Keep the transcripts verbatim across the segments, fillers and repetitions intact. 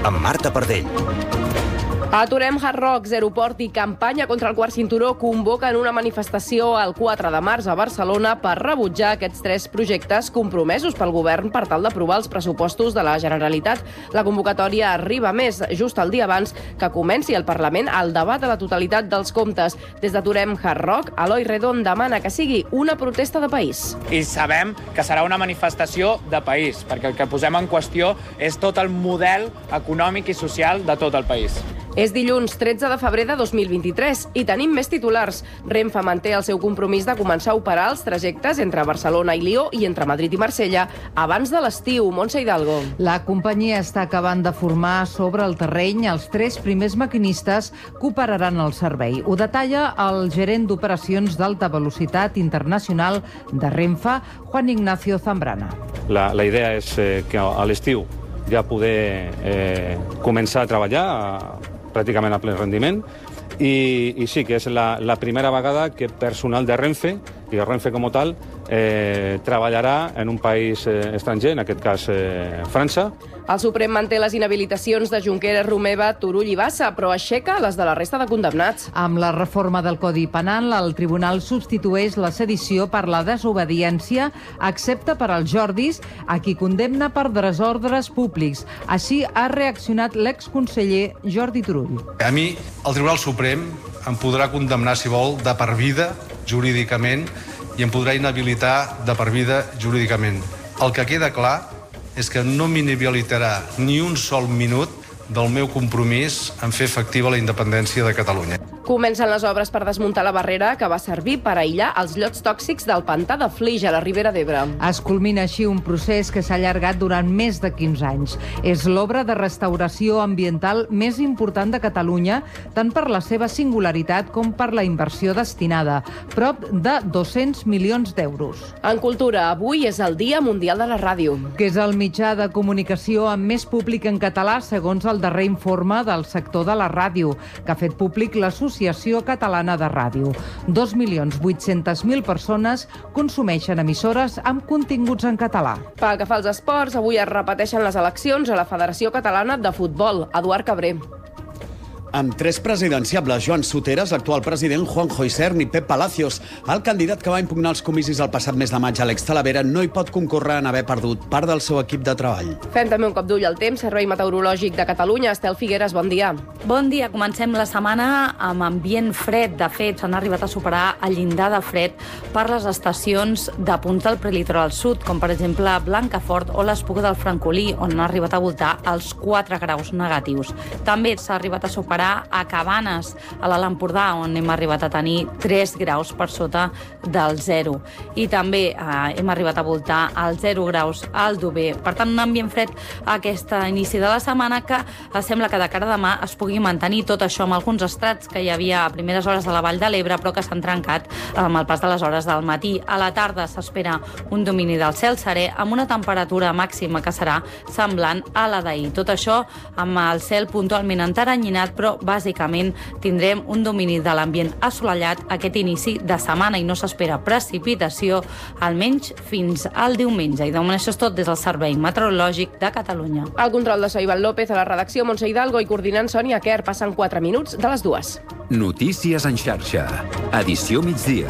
amb Marta Pardell. Aturem Hard Rock, Aeroport i campanya contra el quart cinturó convoquen una manifestació el quatre de març a Barcelona per rebutjar aquests tres projectes compromesos pel govern per tal d'aprovar els pressupostos de la Generalitat. La convocatòria arriba més just el dia abans que comenci al Parlament el debat de la totalitat dels comptes. Des d'Aturem Hard Rock, Eloi Redon demana que sigui una protesta de país. I sabem que serà una manifestació de país, perquè el que posem en qüestió és tot el model econòmic i social de tot el país. És dilluns tretze de febrer de dos mil vint-i-tres i tenim més titulars. Renfe manté el seu compromís de començar a operar els trajectes entre Barcelona i Lió i entre Madrid i Marsella abans de l'estiu. Montse Hidalgo. La companyia està acabant de formar sobre el terreny els tres primers maquinistes que operaran el servei. Ho detalla el gerent d'operacions d'alta velocitat internacional de Renfe, Juan Ignacio Zambrana. La, la idea és eh, que a l'estiu ja poder eh, començar a treballar a, pràcticament a ple rendiment, i, i sí que és la, la primera vegada que personal de Renfe, i Renfe com a tal, eh, treballarà en un país eh, estranger, en aquest cas eh, França. El Suprem manté les inhabilitacions de Junqueras, Romeva, Turull i Bassa, però aixeca les de la resta de condemnats. Amb la reforma del Codi Penal, el tribunal substitueix la sedició per la desobediència, excepte per als Jordis, a qui condemna per desordres públics. Així ha reaccionat l'exconseller Jordi Turull. A mi, el Tribunal Suprem em podrà condemnar, si vol, de per vida, jurídicament, i em podrà inhabilitar de per vida, jurídicament. El que queda clar és que no m'inhabilitarà ni un sol minut del meu compromís en fer efectiva la independència de Catalunya. Comencen les obres per desmuntar la barrera que va servir per aïllar els llots tòxics del pantà de Flix a la Ribera d'Ebre. Es culmina així un procés que s'ha allargat durant més de quinze anys. És l'obra de restauració ambiental més important de Catalunya, tant per la seva singularitat com per la inversió destinada, prop de dos-cents milions d'euros. En cultura, avui és el Dia Mundial de la Ràdio. Que és el mitjà de comunicació amb més públic en català, segons el darrer informe del sector de la ràdio, que ha fet públic l'Associació Catalana de Ràdio. dos milions vuit-cents mil persones consumeixen emissores amb continguts en català. Pel que fa als esports, avui es repeteixen les eleccions a la Federació Catalana de Futbol. Eduard Cabré. Amb tres presidenciables, Joan Soteras, l'actual president Juanjo Isern i Pep Palacios. El candidat que va impugnar els comicis el passat mes de maig, Àlex Talavera, no hi pot concórrer en haver perdut part del seu equip de treball. Fem també un cop d'ull al temps. Servei Meteorològic de Catalunya. Estel Figueres, bon dia. Bon dia. Comencem la setmana amb ambient fred. De fet, s'han arribat a superar el llindar de fred per les estacions de punts del prelitoral sud, com per exemple Blancafort o l'Espluga del Francolí, on han arribat a voltar els quatre graus negatius. També s'ha arribat a superar a Cabanes, a l'Alt Empordà, on hem arribat a tenir tres graus per sota del zero. I també eh, hem arribat a voltar als zero graus al Dober. Per tant, un ambient fred a aquest inici de la setmana que eh, sembla que de cara a demà es pugui mantenir tot això amb alguns estrats que hi havia a primeres hores de la Vall de l'Ebre, però que s'han trencat amb el pas de les hores del matí. A la tarda s'espera un domini del cel serè amb una temperatura màxima que serà semblant a la d'ahir. Tot això amb el cel puntualment enteranyinat, però bàsicament tindrem un domini de l'ambient assolellat aquest inici de setmana i no s'espera precipitació almenys fins al diumenge. I de moment això és tot des del Servei Meteorològic de Catalunya. El control de Soivan López, a la redacció Montse Hidalgo i coordinant Sònia Quer. Passen quatre minuts de les dues. Notícies en xarxa. Edició migdia.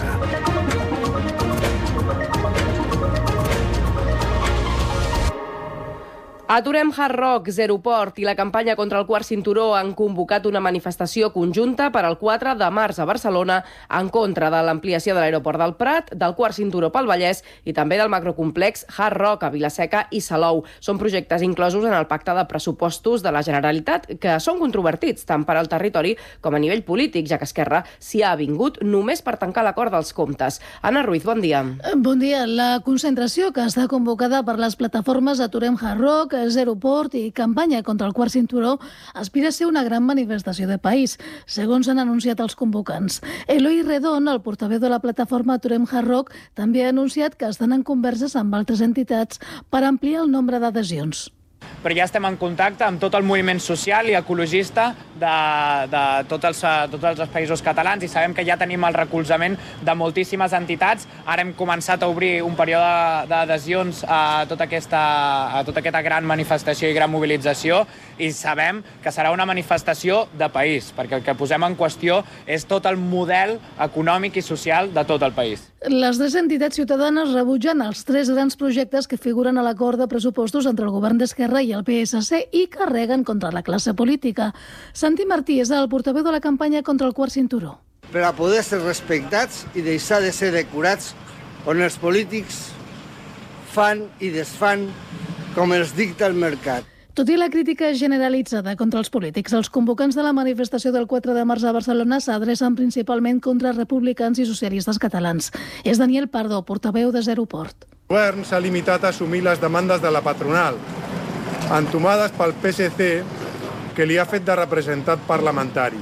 Aturem Hard Rock, Aeroport i la campanya contra el quart cinturó han convocat una manifestació conjunta per al quatre de març a Barcelona en contra de l'ampliació de l'aeroport del Prat, del quart cinturó pel Vallès i també del macrocomplex Hard Rock a Vilaseca i Salou. Són projectes inclosos en el pacte de pressupostos de la Generalitat que són controvertits tant per al territori com a nivell polític, ja que Esquerra s'hi ha avingut només per tancar l'acord dels comptes. Anna Ruiz, bon dia. Bon dia. La concentració que està convocada per les plataformes Aturem Hard Rock, Aeroport i campanya contra el quart cinturó aspira a ser una gran manifestació de país, segons han anunciat els convocants. Eloi Redon, el portaveu de la plataforma Aturem Hard Rock, també ha anunciat que estan en converses amb altres entitats per ampliar el nombre d'adhesions. Però ja estem en contacte amb tot el moviment social i ecologista de, de tots, els, tots els països catalans i sabem que ja tenim el recolzament de moltíssimes entitats. Ara hem començat a obrir un període d'adhesions a tota aquesta, a tota aquesta gran manifestació i gran mobilització i sabem que serà una manifestació de país, perquè el que posem en qüestió és tot el model econòmic i social de tot el país. Les tres entitats ciutadanes rebutgen els tres grans projectes que figuren a l'acord de pressupostos entre el govern d'Esquerra i el P S C i carreguen contra la classe política. Santi Martí és el portaveu de la campanya contra el quart cinturó. Per a poder ser respectats i deixar de ser decorats on els polítics fan i desfan com els dicta el mercat. Tot i la crítica generalitzada contra els polítics, els convocants de la manifestació del quatre de març a Barcelona s'adrecen principalment contra republicans i socialistes catalans. És Daniel Pardo, portaveu de Zero Port. El govern s'ha limitat a assumir les demandes de la patronal, entomades pel P S C, que li ha fet de representant parlamentari.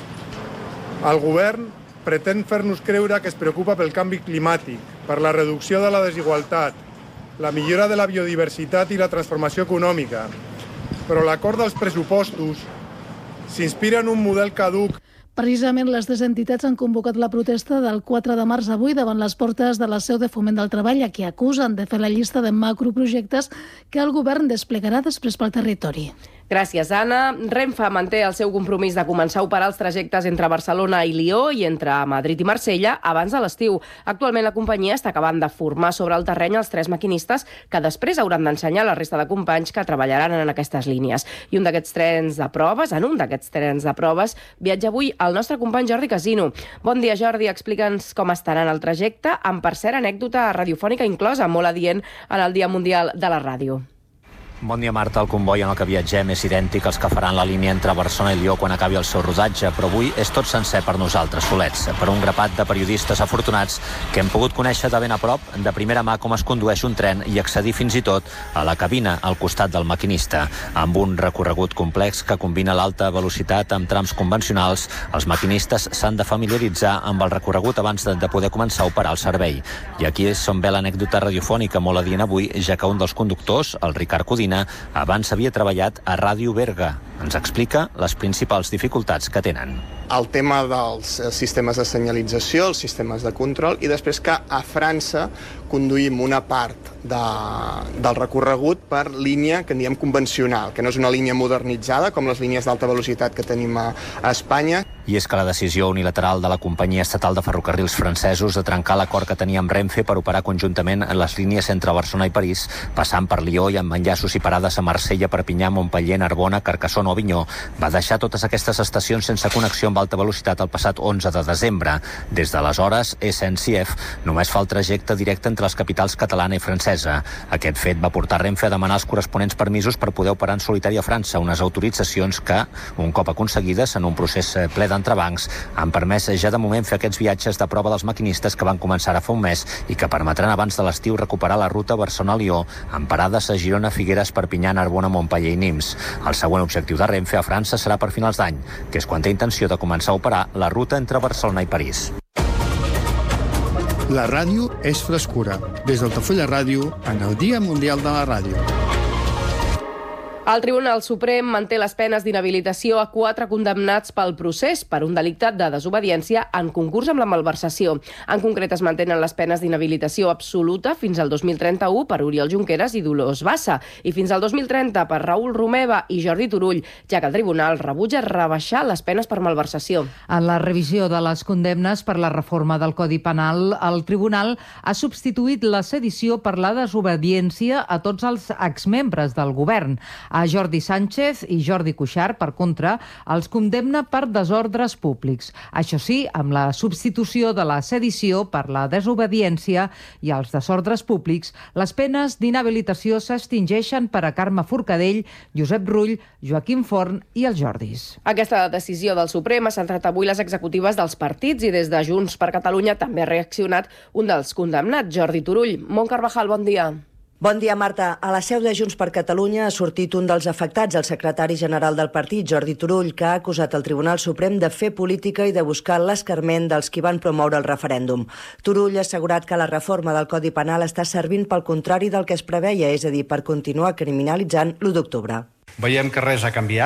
El govern pretén fer-nos creure que es preocupa pel canvi climàtic, per la reducció de la desigualtat, la millora de la biodiversitat i la transformació econòmica, però l'acord dels pressupostos s'inspira en un model caduc. Precisament les tres entitats han convocat la protesta del quatre de març avui davant les portes de la seu de Foment del Treball, a qui acusen de fer la llista de macroprojectes que el govern desplegarà després pel territori. Gràcies, Anna. Renfe manté el seu compromís de començar a operar els trajectes entre Barcelona i Lió i entre Madrid i Marsella abans de l'estiu. Actualment la companyia està acabant de formar sobre el terreny els tres maquinistes que després hauran d'ensenyar la resta de companys que treballaran en aquestes línies. I un d'aquests trens de proves, en un d'aquests trens de proves, viatja avui el nostre company Jordi Casino. Bon dia, Jordi. Explica'ns com estarà en el trajecte, amb, per cert, anècdota radiofònica inclosa, molt adient en el Dia Mundial de la Ràdio. Bon dia, Marta. El comboi en el que viatgem és idèntic als que faran la línia entre Barcelona i Lió quan acabi el seu rodatge, però avui és tot sencer per nosaltres, solets, per un grapat de periodistes afortunats que hem pogut conèixer de ben a prop, de primera mà, com es condueix un tren i accedir fins i tot a la cabina al costat del maquinista. Amb un recorregut complex que combina l'alta velocitat amb trams convencionals, els maquinistes s'han de familiaritzar amb el recorregut abans de, de poder començar a operar el servei. I aquí és on ve l'anècdota radiofònica molt adient avui, ja que un dels conductors, el Ricard Codina, abans havia treballat a Ràdio Berga. Ens explica les principals dificultats que tenen. El tema dels sistemes de senyalització, els sistemes de control, i després que a França conduïm una part de, del recorregut per línia que en diem convencional, que no és una línia modernitzada com les línies d'alta velocitat que tenim a, a Espanya. I és que la decisió unilateral de la companyia estatal de ferrocarrils francesos de trencar l'acord que tenia amb Renfe per operar conjuntament les línies entre Barcelona i París, passant per Lió i amb enllaços i parades a Marsella, Perpinyà, Montpeller, Narbona, Carcassona o Avinyó, va deixar totes aquestes estacions sense connexió amb alta velocitat el passat onze de desembre. Des d'aleshores, S N C F només fa el trajecte directe entre les capitals catalana i francesa. Aquest fet va portar Renfe a demanar els corresponents permisos per poder operar en solitari a França, unes autoritzacions que, un cop aconseguides en un procés ple d'entrebancs, han permès ja de moment fer aquests viatges de prova dels maquinistes que van començar a fa un mes i que permetran abans de l'estiu recuperar la ruta Barcelona-Lió amb parades a Girona, Figueres, Perpinyà, Narbona, Montpeller i Nimes. El següent objectiu de Renfe a França serà per finals d'any, que és quan té intenció de començar a operar la ruta entre Barcelona i París. La ràdio és frescura. Des d'Altafulla Ràdio, en el Dia Mundial de la Ràdio. El Tribunal Suprem manté les penes d'inhabilitació a quatre condemnats pel procés per un delicte de desobediència en concurs amb la malversació. En concret, es mantenen les penes d'inhabilitació absoluta fins al dos mil trenta-u per Oriol Junqueras i Dolors Bassa i fins al dos mil trenta per Raül Romeva i Jordi Turull, ja que el Tribunal rebutja rebaixar les penes per malversació. En la revisió de les condemnes per la reforma del Codi Penal, el Tribunal ha substituït la sedició per la desobediència a tots els exmembres del govern. A Jordi Sánchez i Jordi Cuixart, per contra, els condemna per desordres públics. Això sí, amb la substitució de la sedició per la desobediència i els desordres públics, les penes d'inhabilitació s'extingeixen per a Carme Forcadell, Josep Rull, Joaquim Forn i els Jordis. Aquesta decisió del Suprem ha centrat avui les executives dels partits i des de Junts per Catalunya també ha reaccionat un dels condemnats, Jordi Turull. Mont Carvajal, bon dia. Bon dia, Marta. A la seu de Junts per Catalunya ha sortit un dels afectats, el secretari general del partit, Jordi Turull, que ha acusat el Tribunal Suprem de fer política i de buscar l'escarment dels qui van promoure el referèndum. Turull ha assegurat que la reforma del Codi Penal està servint pel contrari del que es preveia, és a dir, per continuar criminalitzant l'u d'octubre. Veiem que res ha canviat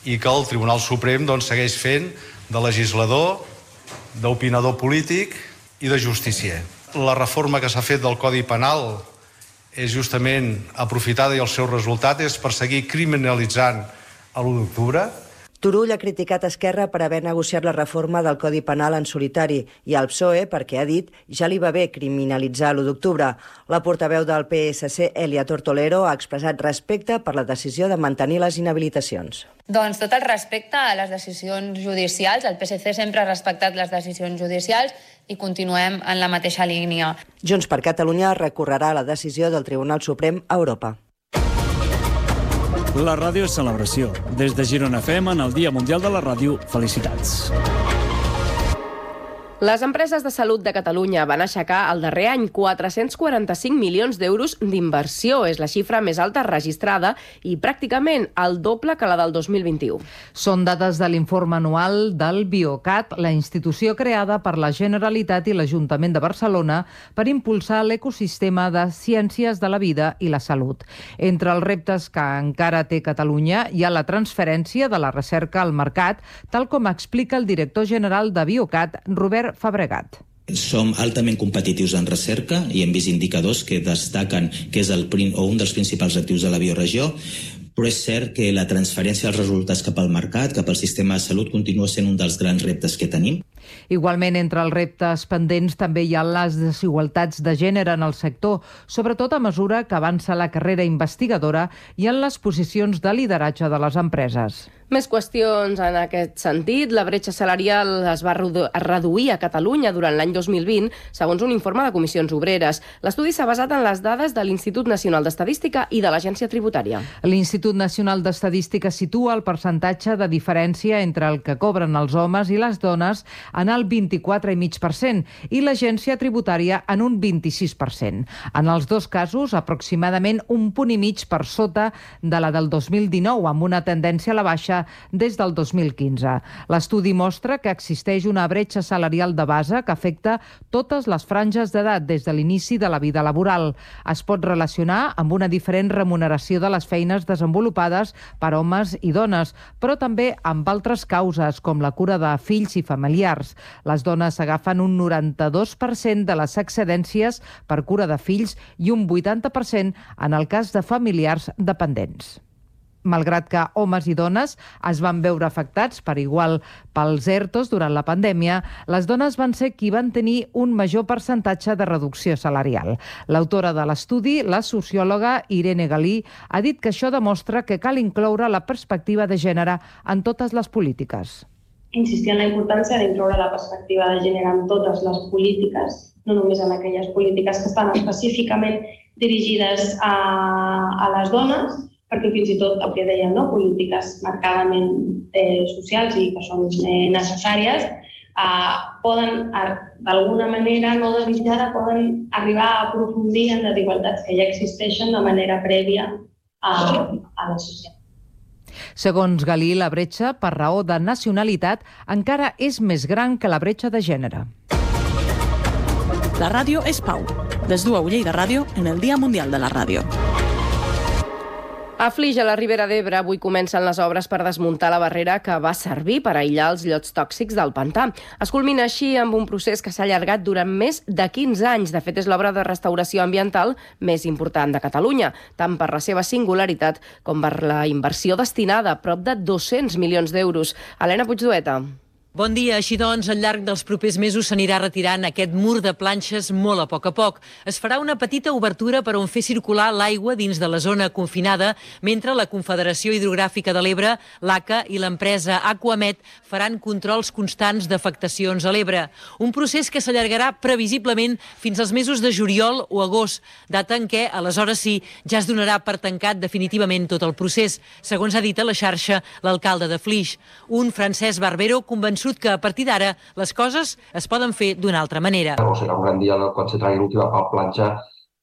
i que el Tribunal Suprem doncs, segueix fent de legislador, d'opinador polític i de justicier. La reforma que s'ha fet del Codi Penal és justament aprofitada i el seu resultat és perseguir criminalitzant a l'u d'octubre. Turull ha criticat Esquerra per haver negociat la reforma del Codi Penal en solitari i al P S O E perquè ha dit ja li va bé criminalitzar l'u d'octubre. La portaveu del P S C, Elia Tortolero, ha expressat respecte per la decisió de mantenir les inhabilitacions. Doncs tot el respecte a les decisions judicials. El P S C sempre ha respectat les decisions judicials i continuem en la mateixa línia. Junts per Catalunya recorrerà la decisió del Tribunal Suprem a Europa. La ràdio és celebració. Des de Girona F M, en el Dia Mundial de la Ràdio, felicitats. Les empreses de salut de Catalunya van aixecar el darrer any quatre-cents quaranta-cinc milions d'euros d'inversió. És la xifra més alta registrada i pràcticament el doble que la del dos mil vint-i-u. Són dades de l'informe anual del Biocat, la institució creada per la Generalitat i l'Ajuntament de Barcelona per impulsar l'ecosistema de ciències de la vida i la salut. Entre els reptes que encara té Catalunya hi ha la transferència de la recerca al mercat, tal com explica el director general de Biocat, Robert Fabregat. Som altament competitius en recerca i hem vist indicadors que destaquen que és el, o un dels principals actius de la bioregió, però és cert que la transferència dels resultats cap al mercat, cap al sistema de salut, continua sent un dels grans reptes que tenim. Igualment, entre els reptes pendents també hi ha les desigualtats de gènere en el sector, sobretot a mesura que avança la carrera investigadora i en les posicions de lideratge de les empreses. Més qüestions en aquest sentit. La bretxa salarial es va reduir a Catalunya durant l'any dos mil vint, segons un informe de Comissions Obreres. L'estudi s'ha basat en les dades de l'Institut Nacional d'Estadística i de l'Agència Tributària. L'Institut Nacional d'Estadística situa el percentatge de diferència entre el que cobren els homes i les dones en el vint-i-quatre coma cinc per cent i l'Agència Tributària en un vint-i-sis per cent. En els dos casos, aproximadament un punt i mig per sota de la del dos mil dinou, amb una tendència a la baixa des del dos mil quinze. L'estudi mostra que existeix una bretxa salarial de base que afecta totes les franges d'edat des de l'inici de la vida laboral. Es pot relacionar amb una diferent remuneració de les feines desenvolupades per homes i dones, però també amb altres causes, com la cura de fills i familiars. Les dones agafen un noranta-dos per cent de les excedències per cura de fills i un vuitanta per cent en el cas de familiars dependents. Malgrat que homes i dones es van veure afectats per igual pels ERTOs durant la pandèmia, les dones van ser qui van tenir un major percentatge de reducció salarial. L'autora de l'estudi, la sociòloga Irene Galí, ha dit que això demostra que cal incloure la perspectiva de gènere en totes les polítiques. Insistir en la importància d'incloure la perspectiva de gènere en totes les polítiques, no només en aquelles polítiques que estan específicament dirigides a, a les dones, perquè fins i tot el que deien, no? polítiques marcadament eh, socials i que són eh, necessàries, eh, poden, d'alguna manera no desitjada, poden arribar a aprofundir en desigualtats que ja existeixen de manera prèvia a, a la societat. Segons Galí, la bretxa, per raó de nacionalitat, encara és més gran que la bretxa de gènere. La ràdio és Pau. Des d'U A Lleida Ràdio en el Dia Mundial de la Ràdio. A Flix, a la Ribera d'Ebre, avui comencen les obres per desmuntar la barrera que va servir per aïllar els llots tòxics del pantà. Es culmina així amb un procés que s'ha allargat durant més de quinze anys. De fet, és l'obra de restauració ambiental més important de Catalunya, tant per la seva singularitat com per la inversió destinada, a prop de dos-cents milions d'euros. Helena Puigdueta. Bon dia. Així doncs, al llarg dels propers mesos s'anirà retirant aquest mur de planxes molt a poc a poc. Es farà una petita obertura per on fer circular l'aigua dins de la zona confinada, mentre la Confederació Hidrogràfica de l'Ebre, l'A C A i l'empresa Aquamet faran controls constants d'afectacions a l'Ebre. Un procés que s'allargarà previsiblement fins als mesos de juliol o agost, data en què, aleshores sí, ja es donarà per tancat definitivament tot el procés, segons ha dit a la xarxa l'alcalde de Flix, un Francesc Barbero convençut que a partir d'ara les coses es poden fer d'una altra manera. O serà un gran dia quan se tregui l'última planxa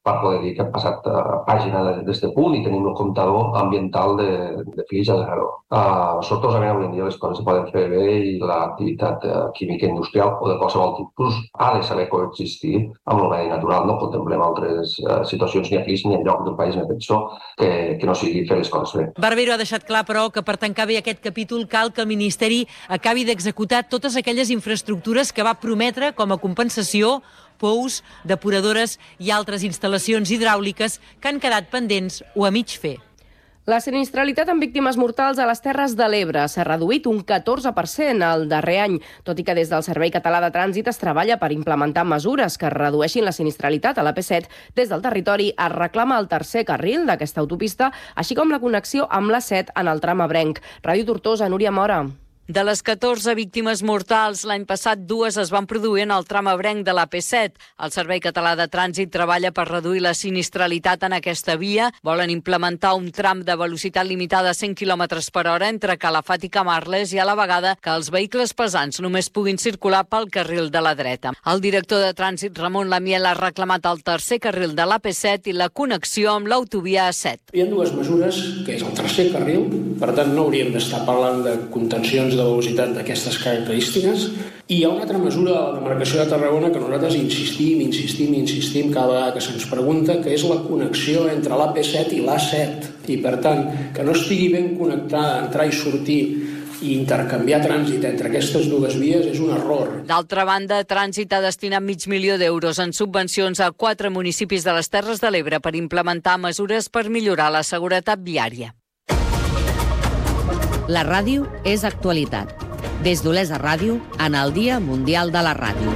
per poder dir que hem passat a pàgina d'aquest punt i tenim un comptador ambiental de, de fills a zero. Uh, sortosament, avui en dia les coses se poden fer bé i l'activitat uh, química industrial o de qualsevol tipus ha de saber coexistir amb el medi natural. No contemplem altres uh, situacions ni aquí ni en lloc d'un país més pitjor que, que no sigui fer les coses bé. Barbero ha deixat clar, però, que per tancar bé aquest capítol cal que el Ministeri acabi d'executar totes aquelles infraestructures que va prometre com a compensació, pous, depuradores i altres instal·lacions hidràuliques que han quedat pendents o a mig fer. La sinistralitat amb víctimes mortals a les Terres de l'Ebre s'ha reduït un catorze per cent el darrer any, tot i que des del Servei Català de Trànsit es treballa per implementar mesures que redueixin la sinistralitat a l'A P set. Des del territori es reclama el tercer carril d'aquesta autopista, així com la connexió amb l'A set en el tram ebrenc. Ràdio Tortosa, Núria Mora. De les catorze víctimes mortals, l'any passat dues es van produir en el tram ebrenc de l'A P set. El Servei Català de Trànsit treballa per reduir la sinistralitat en aquesta via. Volen implementar un tram de velocitat limitada a cent quilòmetres per hora entre Calafat i Camarles i a la vegada que els vehicles pesants només puguin circular pel carril de la dreta. El director de Trànsit, Ramon Lamiel, ha reclamat el tercer carril de l'A P set i la connexió amb l'autovia A set. Hi ha dues mesures, que és el tercer carril, per tant no hauríem d'estar parlant de contencions de velocitat d'aquestes característiques. I hi ha una altra mesura a la demarcació de Tarragona que nosaltres insistim, insistim, insistim cada vegada que se'ns pregunta, que és la connexió entre l'A P set i l'A set. I, per tant, que no estigui ben connectada, entrar i sortir i intercanviar trànsit entre aquestes dues vies és un error. D'altra banda, Trànsit ha destinat mig milió d'euros en subvencions a quatre municipis de les Terres de l'Ebre per implementar mesures per millorar la seguretat viària. La ràdio és actualitat. Des d'Olesa Ràdio, en el Dia Mundial de la Ràdio.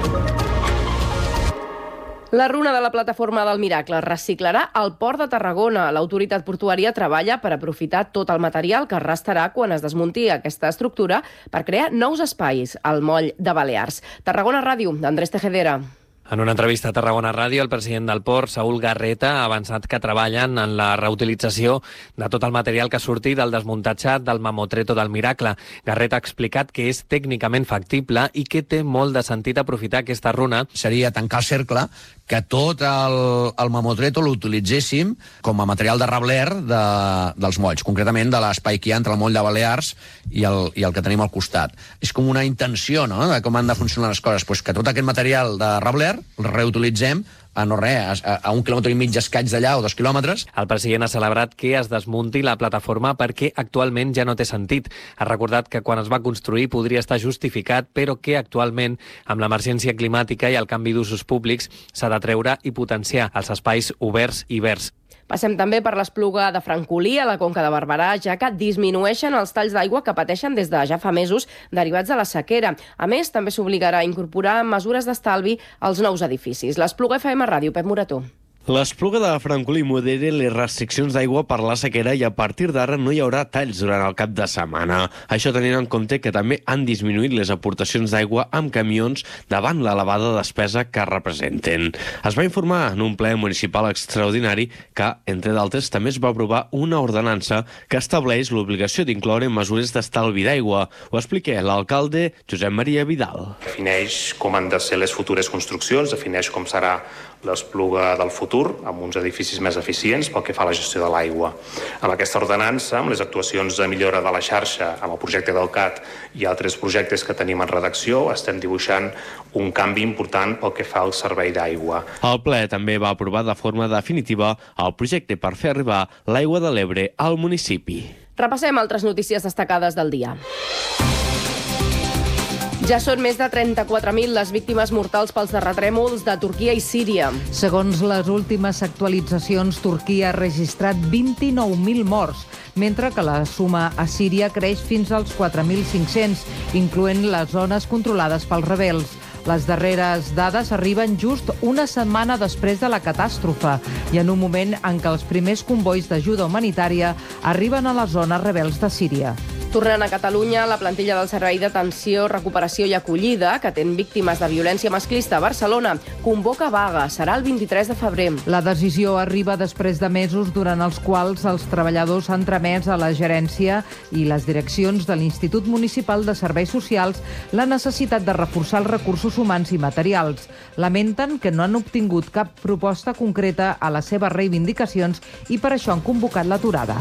La runa de la plataforma del Miracle reciclarà al Port de Tarragona. L'autoritat portuària treballa per aprofitar tot el material que restarà quan es desmunti aquesta estructura per crear nous espais al moll de Balears. Tarragona Ràdio, d'Andrés Tejedera. En una entrevista a Tarragona Ràdio, el president del port, Saúl Garreta, ha avançat que treballen en la reutilització de tot el material que surti del desmuntatge del mamotreto del Miracle. Garreta ha explicat que és tècnicament factible i que té molt de sentit aprofitar aquesta runa. Seria tancar el cercle, que tot el, el mamotreto l'utilitzéssim com a material de rebler de, dels molls, concretament de l'espai que hi ha entre el moll de Balears i el, i el que tenim al costat. És com una intenció, no?, de com han de funcionar les coses. Pues que tot aquest material de rebler el reutilitzem a no res, a, a un quilòmetre i mig escaig d'allà o dos quilòmetres. El president ha celebrat que es desmunti la plataforma perquè actualment ja no té sentit. Ha recordat que quan es va construir podria estar justificat, però que actualment, amb l'emergència climàtica i el canvi d'usos públics, s'ha de treure i potenciar els espais oberts i verds. Passem també per l'Espluga de Francolí, a la Conca de Barberà, ja que disminueixen els talls d'aigua que pateixen des de ja fa mesos derivats de la sequera. A més, també s'obligarà a incorporar mesures d'estalvi als nous edificis. L'Espluga F M Ràdio, Pep Morató. L'Espluga de Francolí modera les restriccions d'aigua per la sequera i a partir d'ara no hi haurà talls durant el cap de setmana. Això tenint en compte que també han disminuït les aportacions d'aigua amb camions davant l'elevada despesa que representen. Es va informar en un ple municipal extraordinari que, entre d'altres, també es va aprovar una ordenança que estableix l'obligació d'incloure mesures d'estalvi d'aigua. Ho explica l'alcalde Josep Maria Vidal. Defineix com han de ser les futures construccions, defineix com serà l'Espluga del futur, amb uns edificis més eficients pel que fa a la gestió de l'aigua. Amb aquesta ordenança, amb les actuacions de millora de la xarxa, amb el projecte del C A T i altres projectes que tenim en redacció, estem dibuixant un canvi important pel que fa al servei d'aigua. El ple també va aprovar de forma definitiva el projecte per fer arribar l'aigua de l'Ebre al municipi. Repassem altres notícies destacades del dia. Ja són més de trenta-quatre mil les víctimes mortals pels terratrèmols de Turquia i Síria. Segons les últimes actualitzacions, Turquia ha registrat vint-i-nou mil morts, mentre que la suma a Síria creix fins als quatre mil cinc-cents, incloent les zones controlades pels rebels. Les darreres dades arriben just una setmana després de la catàstrofe i en un moment en què els primers convois d'ajuda humanitària arriben a les zones rebels de Síria. Tornant a Catalunya, la plantilla del Servei d'Atenció, Recuperació i Acollida, que atén víctimes de violència masclista a Barcelona, convoca vaga. Serà el vint-i-tres de febrer. La decisió arriba després de mesos durant els quals els treballadors han tramès a la gerència i les direccions de l'Institut Municipal de Serveis Socials la necessitat de reforçar els recursos humans i materials. Lamenten que no han obtingut cap proposta concreta a les seves reivindicacions i per això han convocat l'aturada.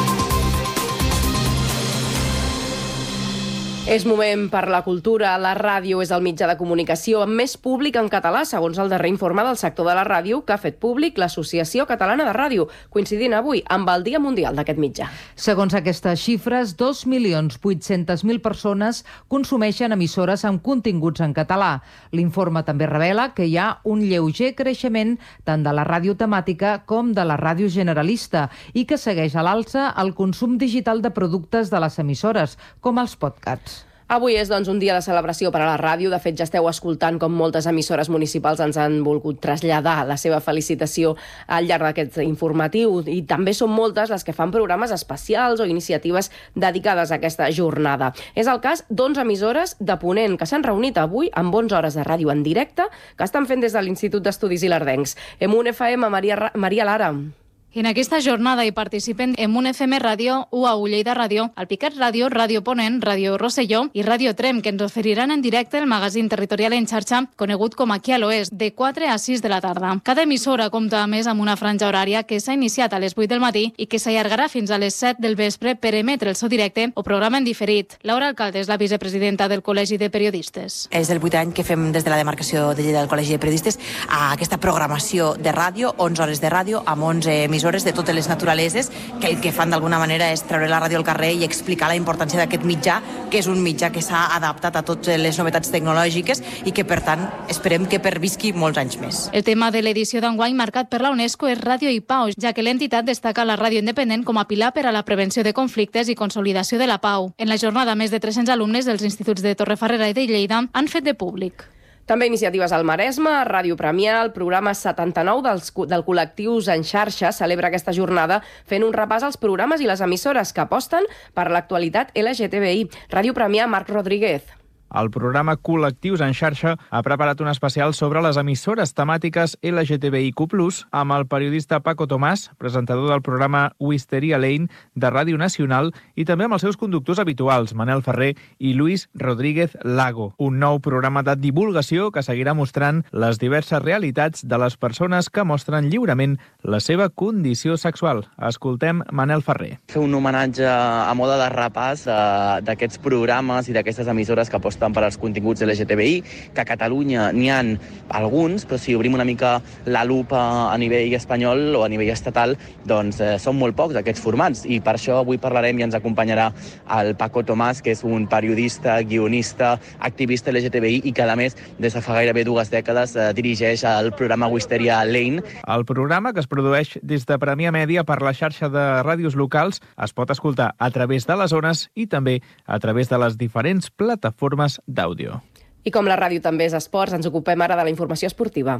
És moment per la cultura. La ràdio és el mitjà de comunicació amb més públic en català, segons el darrer informe del sector de la ràdio que ha fet públic l'Associació Catalana de Ràdio, coincidint avui amb el Dia Mundial d'aquest mitjà. Segons aquestes xifres, dos milions vuit-cents mil persones consumeixen emissores amb continguts en català. L'informe també revela que hi ha un lleuger creixement tant de la ràdio temàtica com de la ràdio generalista i que segueix a l'alça el consum digital de productes de les emissores, com els podcasts. Avui és, doncs, un dia de celebració per a la ràdio. De fet, ja esteu escoltant com moltes emissores municipals ens han volgut traslladar la seva felicitació al llarg d'aquest informatiu. I també són moltes les que fan programes especials o iniciatives dedicades a aquesta jornada. És el cas d'onze emissores de Ponent que s'han reunit avui amb onze hores de ràdio en directe que estan fent des de l'Institut d'Estudis Ilerdencs. Emun F M, Maria, Maria Lara. En aquesta jornada hi participen Emun F M Ràdio, U A U Lleida Ràdio, Alpicat Ràdio, Ràdio Ponent, Ràdio Rosselló i Ràdio Trem, que ens oferiran en directe el magazín territorial en xarxa, conegut com Aquí a l'Oest, de quatre a sis de la tarda. Cada emissora compta a més amb una franja horària que s'ha iniciat a les vuit del matí i que s'allargarà fins a les set del vespre per emetre el so directe o programa en diferit. Laura Alcalde és la vicepresidenta del Col·legi de Periodistes. És el vuitè any que fem des de la demarcació de Lleida del Col·legi de Periodistes a aquesta programació de ràdio, onze hores de ràdio, amb onze emissores de totes les naturaleses, que el que fan d'alguna manera és treure la ràdio al carrer i explicar la importància d'aquest mitjà, que és un mitjà que s'ha adaptat a totes les novetats tecnològiques i que, per tant, esperem que pervisqui molts anys més. El tema de l'edició d'enguany marcat per la UNESCO és Ràdio i Pau, ja que l'entitat destaca la ràdio independent com a pilar per a la prevenció de conflictes i consolidació de la pau. En la jornada, més de tres-cents alumnes dels instituts de Torrefarrera i de Lleida han fet de públic. També iniciatives al Maresme, Ràdio Premià, el programa setanta-nou dels, del Col·lectius en xarxa celebra aquesta jornada fent un repàs als programes i les emissores que aposten per l'actualitat L G T B I. Ràdio Premià, Marc Rodríguez. El programa Col·lectius en xarxa ha preparat un especial sobre les emissores temàtiques L G T B I Q plus, amb el periodista Paco Tomàs, presentador del programa Wisteria Lane de Ràdio Nacional, i també amb els seus conductors habituals, Manel Ferrer i Luis Rodríguez Lago. Un nou programa de divulgació que seguirà mostrant les diverses realitats de les persones que mostren lliurement la seva condició sexual. Escoltem Manel Ferrer. Fer un homenatge a moda de repàs d'aquests programes i d'aquestes emissores que aposten per als continguts L G T B I, que a Catalunya n'hi ha alguns, però si obrim una mica la lupa a nivell espanyol o a nivell estatal, doncs eh, són molt pocs aquests formats, i per això avui parlarem i ens acompanyarà el Paco Tomàs, que és un periodista, guionista, activista L G T B I i que, a més, des de fa gairebé dues dècades eh, dirigeix el programa Wisteria Lane. El programa, que es produeix des de Premià Mèdia per la xarxa de ràdios locals, es pot escoltar a través de les zones i també a través de les diferents plataformes d'àudio. I com la ràdio també és esports, ens ocupem ara de la informació esportiva,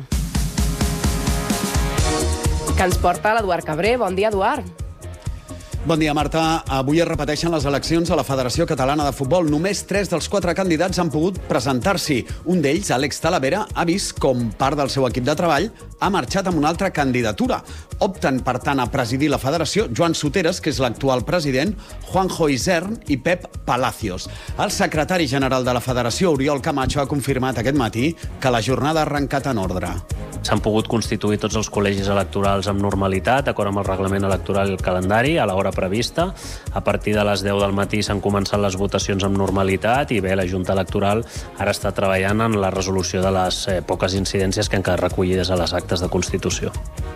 que ens porta l'Eduard Cabré. Bon dia, Eduard. Bon dia, Marta. Avui es repeteixen les eleccions a la Federació Catalana de Futbol. Només tres dels quatre candidats han pogut presentar-s'hi. Un d'ells, Àlex Talavera, ha vist com part del seu equip de treball ha marxat amb una altra candidatura. Opten, per tant, a presidir la federació Joan Soteres, que és l'actual president, Juanjo Isern i Pep Palacios. El secretari general de la federació, Oriol Camacho, ha confirmat aquest matí que la jornada ha arrencat en ordre. S'han pogut constituir tots els col·legis electorals amb normalitat, d'acord amb el reglament electoral i el calendari, a l'hora prevista. A partir de les deu del matí s'han començat les votacions amb normalitat i bé, la Junta Electoral ara està treballant en la resolució de les eh, poques incidències que han quedat recollides a les actes de constitució.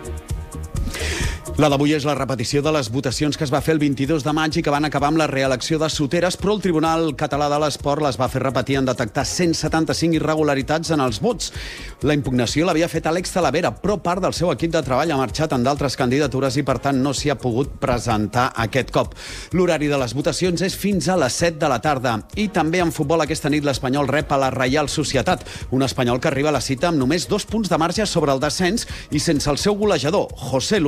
La d'avui és la repetició de les votacions que es va fer el vint-i-dos de maig i que van acabar amb la reelecció de Soteres, però el Tribunal Català de l'Esport les va fer repetir en detectar cent setanta-cinc irregularitats en els vots. La impugnació l'havia fet Àlex Talavera, però part del seu equip de treball ha marxat en d'altres candidatures i, per tant, no s'hi ha pogut presentar aquest cop. L'horari de les votacions és fins a les set de la tarda. I també en futbol aquesta nit l'Espanyol rep a la Reial Societat, un espanyol que arriba a la cita amb només dos punts de marge sobre el descens i sense el seu golejador, Joselu, que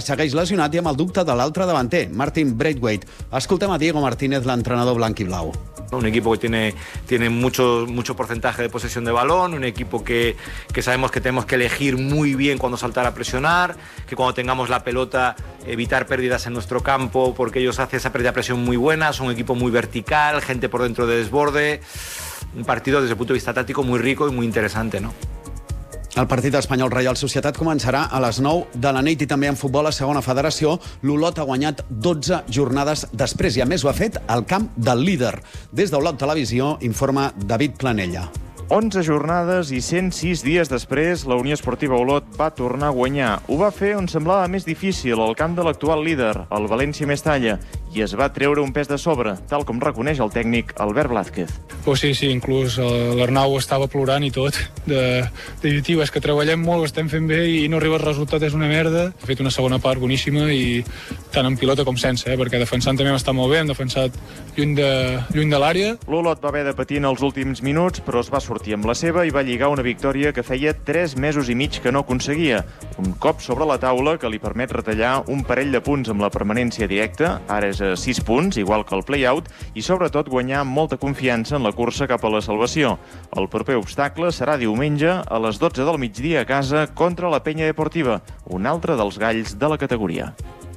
segueix lesionat, i amb el dubte de l'altre davanter, Martin Braithwaite. Escoltem a Diego Martínez, l'entrenador blanc i blau. Un equipo que tiene, tiene mucho, mucho porcentaje de posesión de balón, un equipo que, que sabemos que tenemos que elegir muy bien cuando saltar a presionar, que cuando tengamos la pelota evitar pérdidas en nuestro campo, porque ellos hacen esa pérdida de presión muy buena, son un equipo muy vertical, gente por dentro de desborde, un partido desde el punto de vista táctico muy rico y muy interesante, ¿no? El partit espanyol Reial Societat començarà a les nou de la nit, i també en futbol a segona federació. L'Olot ha guanyat dotze jornades després, i a més ho ha fet al camp del líder. Des d'Olot Televisió informa David Planella. onze jornades i cent sis dies després, la Unió Esportiva Olot va tornar a guanyar. Ho va fer on semblava més difícil, al camp de l'actual líder, el València Mestalla, i es va treure un pes de sobre, tal com reconeix el tècnic Albert Blázquez. Pues sí, sí, inclús l'Arnau estava plorant i tot, de, de dir, tio, és que treballem molt, ho estem fent bé i no arriba el resultat, és una merda. He fet una segona part boníssima, i tant en pilota com sense, eh, perquè defensant també hem estat molt bé, hem defensat lluny de, lluny de l'àrea. L'Olot va haver de patir en els últims minuts, però es va sortir amb la seva i va lligar una victòria que feia tres mesos i mig que no aconseguia. Un cop sobre la taula que li permet retallar un parell de punts amb la permanència directa, ara és a sis punts, igual que el play-out, i sobretot guanyar amb molta confiança en la cursa cap a la salvació. El proper obstacle serà diumenge a les dotze del migdia a casa contra la Penya Deportiva, un altre dels galls de la categoria.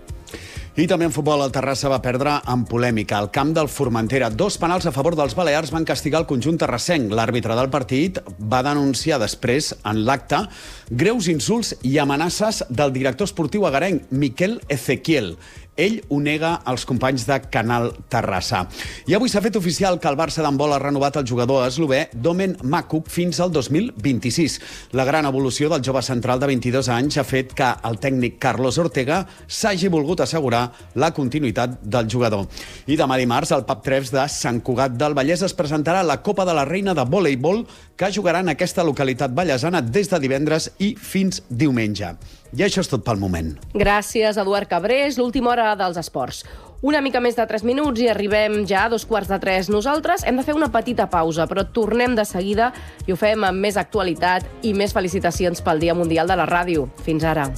I també en futbol, el Terrassa va perdre en polèmica al camp del Formentera. Dos penals a favor dels balears van castigar el conjunt terrassenc. L'àrbitre del partit va denunciar després, en l'acte, greus insults i amenaces del director esportiu agarenc, Miquel Ezequiel. Ell ho nega als companys de Canal Terrassa. I avui s'ha fet oficial que el Barça d'handbol ha renovat el jugador eslové Domen Makuk fins al dos mil vint-i-sis. La gran evolució del jove central de vint-i-dos anys ha fet que el tècnic Carlos Ortega s'hagi volgut assegurar la continuïtat del jugador. I demà dimarts, el Pub Treffs de Sant Cugat del Vallès es presentarà la Copa de la Reina de voleibol, que jugarà en aquesta localitat vallesana des de divendres i fins diumenge. I això és tot pel moment. Gràcies, Eduard Cabrés. L'última hora dels esports. Una mica més de tres minuts i arribem ja a dos quarts de tres. Nosaltres hem de fer una petita pausa, però tornem de seguida i ho fem amb més actualitat i més felicitacions pel Dia Mundial de la Ràdio. Fins ara.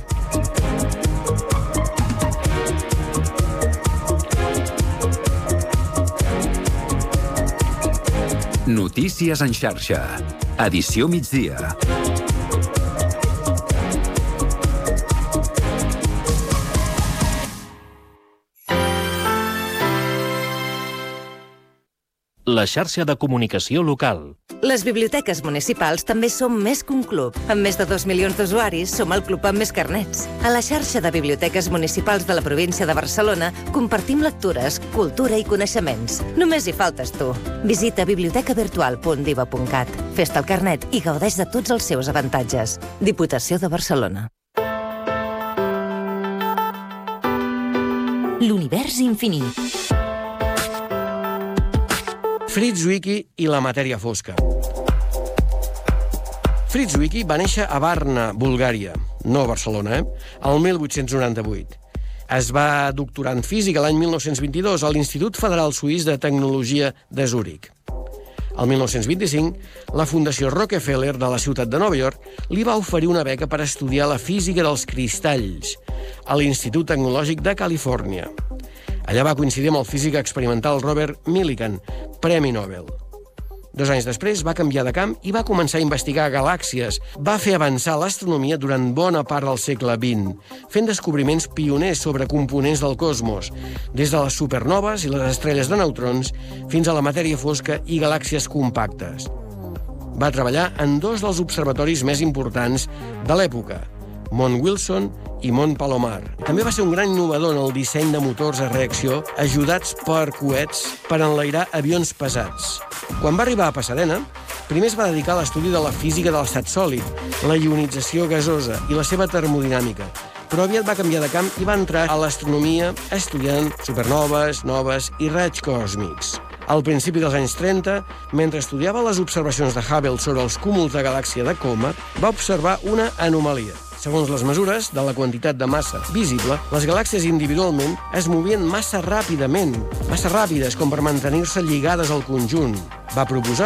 Notícies en xarxa. Edició migdia. La xarxa de comunicació local. Les biblioteques municipals també som més que un club. Amb més de dos milions d'usuaris, som el club amb més carnets. A la xarxa de biblioteques municipals de la província de Barcelona compartim lectures, cultura i coneixements. Només hi faltes tu. Visita biblioteca virtual punt diva punt cat. Fes-te el carnet i gaudeix de tots els seus avantatges. Diputació de Barcelona. L'univers infinit. Fritz Zwicky i la matèria fosca. Fritz Zwicky va néixer a Varna, Bulgària, no a Barcelona, eh? el mil vuit-cents noranta-vuit. Es va doctorar en física l'any mil nou-cents vint-i-dos a l'Institut Federal Suís de Tecnologia de Zúrich. El mil nou-cents vint-i-cinc, la Fundació Rockefeller de la ciutat de Nova York li va oferir una beca per estudiar la física dels cristalls a l'Institut Tecnològic de Califòrnia. Allà va coincidir amb el físic experimental Robert Millikan, Premi Nobel. Dos anys després va canviar de camp i va començar a investigar galàxies. Va fer avançar l'astronomia durant bona part del segle vint, fent descobriments pioners sobre components del cosmos, des de les supernoves i les estrelles de neutrons fins a la matèria fosca i galàxies compactes. Va treballar en dos dels observatoris més importants de l'època, Mont Wilson i Mont Palomar. També va ser un gran innovador en el disseny de motors a reacció ajudats per coets per enlairar avions pesats. Quan va arribar a Pasadena, primer es va dedicar a l'estudi de la física de l'estat sòlid, la ionització gasosa i la seva termodinàmica, però aviat va canviar de camp i va entrar a l'astronomia estudiant supernoves, noves i raigs còsmics. Al principi dels anys trenta, mentre estudiava les observacions de Hubble sobre els cúmuls de galàxia de Coma, va observar una anomalia. Segons les mesures de la quantitat de massa visible, les galàxies individualment es movien massa ràpidament, massa ràpides com per mantenir-se lligades al conjunt. Va proposar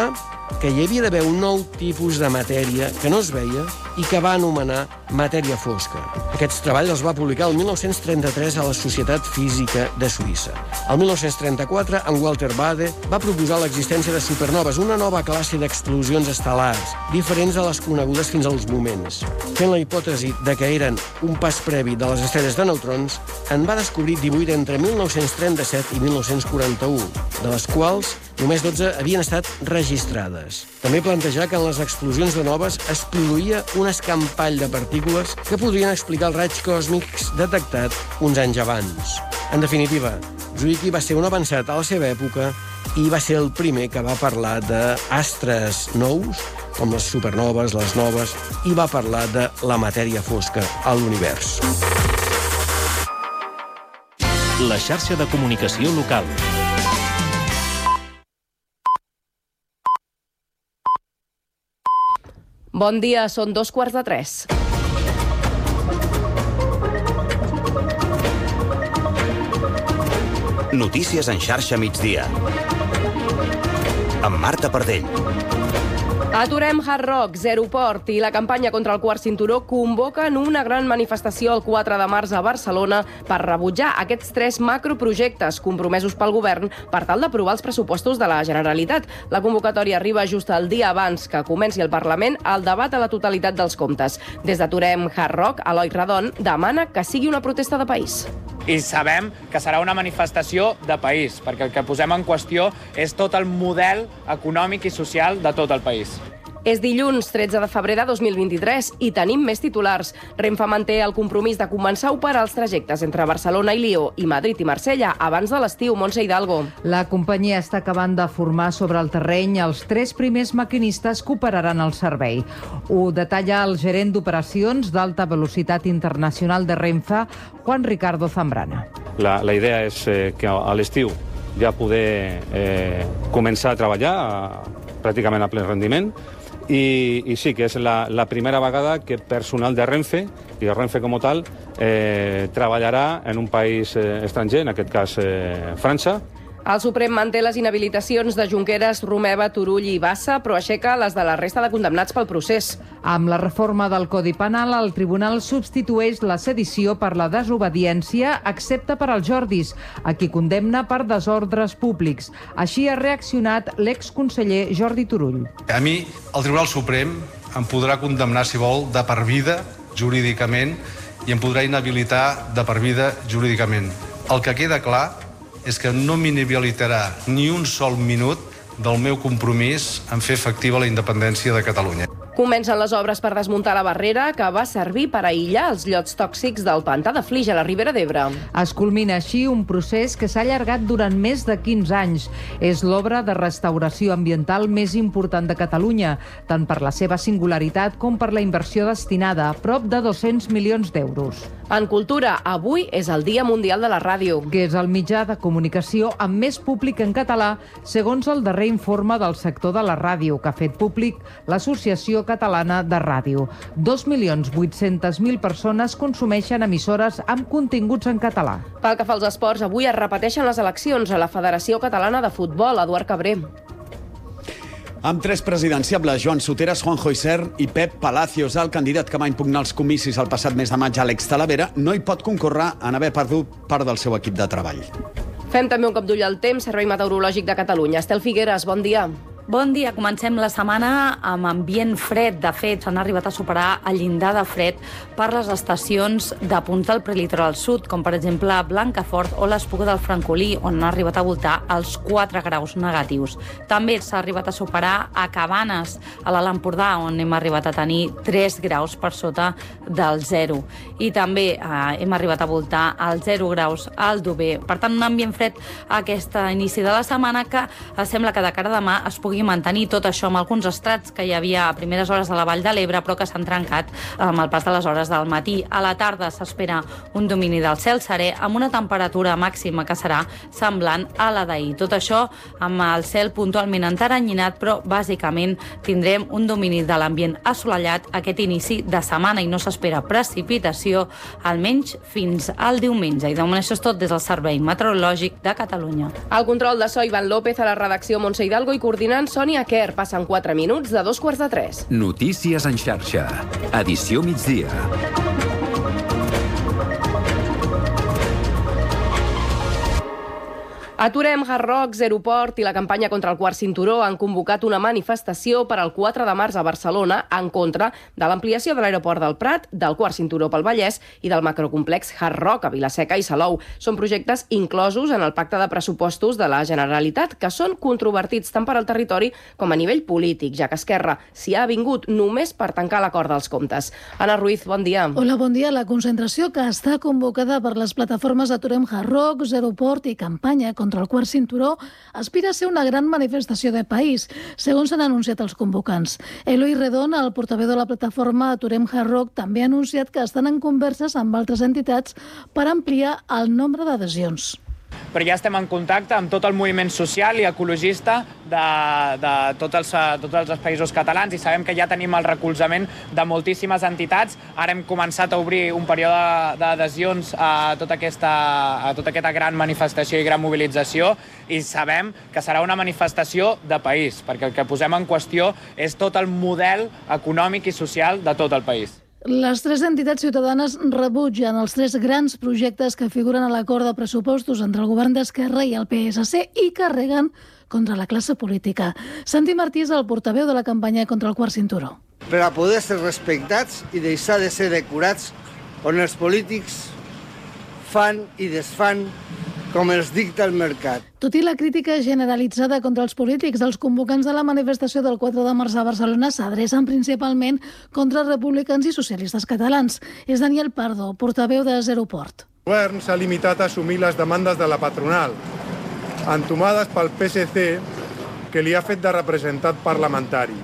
que hi havia d'haver un nou tipus de matèria que no es veia i que va anomenar matèria fosca. Aquests treballs els va publicar el mil nou-cents trenta-tres a la Societat Física de Suïssa. El mil nou-cents trenta-quatre, en Walter Bade va proposar l'existència de supernoves, una nova classe d'explosions estel·lars, diferents a les conegudes fins als moments. Fent la hipòtesi de que eren un pas previ de les estrelles de neutrons, en va descobrir divuit entre mil nou-cents trenta-set i mil nou-cents quaranta-u, de les quals només dotze havien estat registrades. També plantejar que en les explosions de noves es produïa un escampall de partícules que podrien explicar els raigs còsmics detectats uns anys abans. En definitiva, Zwicky va ser un avançat a la seva època i va ser el primer que va parlar d'astres nous, com les supernoves, les noves, i va parlar de la matèria fosca a l'univers. La xarxa de comunicació local. Bon dia, són dos quarts de tres. Notícies en xarxa migdia. Amb Marta Pardell. Aturem Hard Rock, Zeroport i la campanya contra el quart cinturó convoquen una gran manifestació el quatre de març a Barcelona per rebutjar aquests tres macroprojectes compromesos pel govern per tal d'aprovar els pressupostos de la Generalitat. La convocatòria arriba just el dia abans que comenci el Parlament el debat a la totalitat dels comptes. Des d'Aturem Hard Rock, Eloi Redon demana que sigui una protesta de país. I sabem que serà una manifestació de país, perquè el que posem en qüestió és tot el model econòmic i social de tot el país. És dilluns, tretze de febrer de dos mil vint-i-tres, i tenim més titulars. Renfe manté el compromís de començar a operar els trajectes entre Barcelona i Lió i Madrid i Marsella abans de l'estiu. Montse Hidalgo. La companyia està acabant de formar sobre el terreny els tres primers maquinistes que operaran el servei. Ho detalla el gerent d'operacions d'alta velocitat internacional de Renfe, Juan Ricardo Zambrana. La, la idea és eh, que a l'estiu ja poder eh, començar a treballar a, pràcticament a ple rendiment. I, i sí que és la, la primera vegada que personal de Renfe, i de Renfe com a tal, eh, treballarà en un país eh, estranger, en aquest cas eh, França. El Suprem manté les inhabilitacions de Junqueras, Romeva, Turull i Bassa, però aixeca les de la resta de condemnats pel procés. Amb la reforma del Codi Penal, el Tribunal substitueix la sedició per la desobediència, excepte per als Jordis, a qui condemna per desordres públics. Així ha reaccionat l'exconseller Jordi Turull. A mi, el Tribunal Suprem em podrà condemnar, si vol, de per vida, jurídicament, i em podrà inhabilitar de per vida, jurídicament. El que queda clar és que no m'inhabilitarà ni un sol minut del meu compromís en fer efectiva la independència de Catalunya. Comencen les obres per desmuntar la barrera que va servir per aïllar els llots tòxics del pantà de Flix a la Ribera d'Ebre. Es culmina així un procés que s'ha allargat durant més de quinze anys. És l'obra de restauració ambiental més important de Catalunya, tant per la seva singularitat com per la inversió destinada, a prop de dos-cents milions d'euros. En cultura, avui és el Dia Mundial de la Ràdio. Que és el mitjà de comunicació amb més públic en català, segons el darrer informe del sector de la ràdio, que ha fet públic l'Associació Catalana de Ràdio. dos milions vuit-cents mil persones consumeixen emissores amb continguts en català. Pel que fa als esports, avui es repeteixen les eleccions a la Federació Catalana de Futbol. Eduard Cabré. Amb tres presidenciables, Joan Soteras, Juanjo Isern i Pep Palacios, el candidat que va impugnar els comicis el passat mes de maig, Àlex Talavera, no hi pot concórrer en haver perdut part del seu equip de treball. Fem també un cop d'ull al temps. Servei Meteorològic de Catalunya. Estel Figueres, bon dia. Bon dia, comencem la setmana amb ambient fred. De fet, s'han arribat a superar el llindar de fred per les estacions de punts del prelitoral sud, com per exemple Blancafort o l'Espluga del Francolí, on han arribat a voltar els quatre graus negatius. També s'ha arribat a superar a Cabanes, a l'Alt Empordà, on hem arribat a tenir tres graus per sota del zero. I també eh, hem arribat a voltar als zero graus al Dober. Per tant, un ambient fred a aquest inici de la setmana que eh, sembla que de cara a demà es pugui mantenir tot això amb alguns estrats que hi havia a primeres hores de la Vall de l'Ebre, però que s'han trencat amb el pas de les hores del matí. A la tarda s'espera un domini del cel serè amb una temperatura màxima que serà semblant a la d'ahir. Tot això amb el cel puntualment enteranyinat, però bàsicament tindrem un domini de l'ambient assolellat aquest inici de setmana i no s'espera precipitació almenys fins al diumenge. I de moment això és tot des del Servei Meteorològic de Catalunya. Al control de so, Ivan López, a la redacció Montse Hidalgo i coordinant escoltant Sònia Kerr. Passen quatre minuts de dos quarts de tres. Notícies en xarxa. Edició migdia. Aturem Hard Rocks, Aeroport i la campanya contra el quart cinturó han convocat una manifestació per al quatre de març a Barcelona en contra de l'ampliació de l'aeroport del Prat, del quart cinturó pel Vallès i del macrocomplex Hard Rock a Vila-seca i Salou. Són projectes inclosos en el pacte de pressupostos de la Generalitat, que són controvertits tant per al territori com a nivell polític, ja que Esquerra s'hi ha vingut només per tancar l'acord dels comptes. Anna Ruiz, bon dia. Hola, bon dia. La concentració que està convocada per les plataformes Aturem Hard Rocks, Aeroport i campanya contra contra el quart cinturó aspira a ser una gran manifestació de país, segons han anunciat els convocants. Eloi Redon, el portaveu de la plataforma Aturem Hard Rock, també ha anunciat que estan en converses amb altres entitats per ampliar el nombre d'adhesions. Però ja estem en contacte amb tot el moviment social i ecologista de, de tots, els, tots els països catalans i sabem que ja tenim el recolzament de moltíssimes entitats. Ara hem començat a obrir un període d'adhesions a tota aquesta, a tota aquesta gran manifestació i gran mobilització i sabem que serà una manifestació de país, perquè el que posem en qüestió és tot el model econòmic i social de tot el país. Les tres entitats ciutadanes rebutgen els tres grans projectes que figuren a l'acord de pressupostos entre el govern d'Esquerra i el P S C i carreguen contra la classe política. Santi Martí és el portaveu de la campanya contra el quart cinturó. Per a poder ser respectats i deixar de ser decorats on els polítics fan i desfan com els dicta el mercat. Tot i la crítica generalitzada contra els polítics, els convocants de la manifestació del quatre de març a Barcelona s'adrecen principalment contra republicans i socialistes catalans. És Daniel Pardo, portaveu de Aeroport. El govern s'ha limitat a assumir les demandes de la patronal, entomades pel P S C, que li ha fet de representant parlamentari.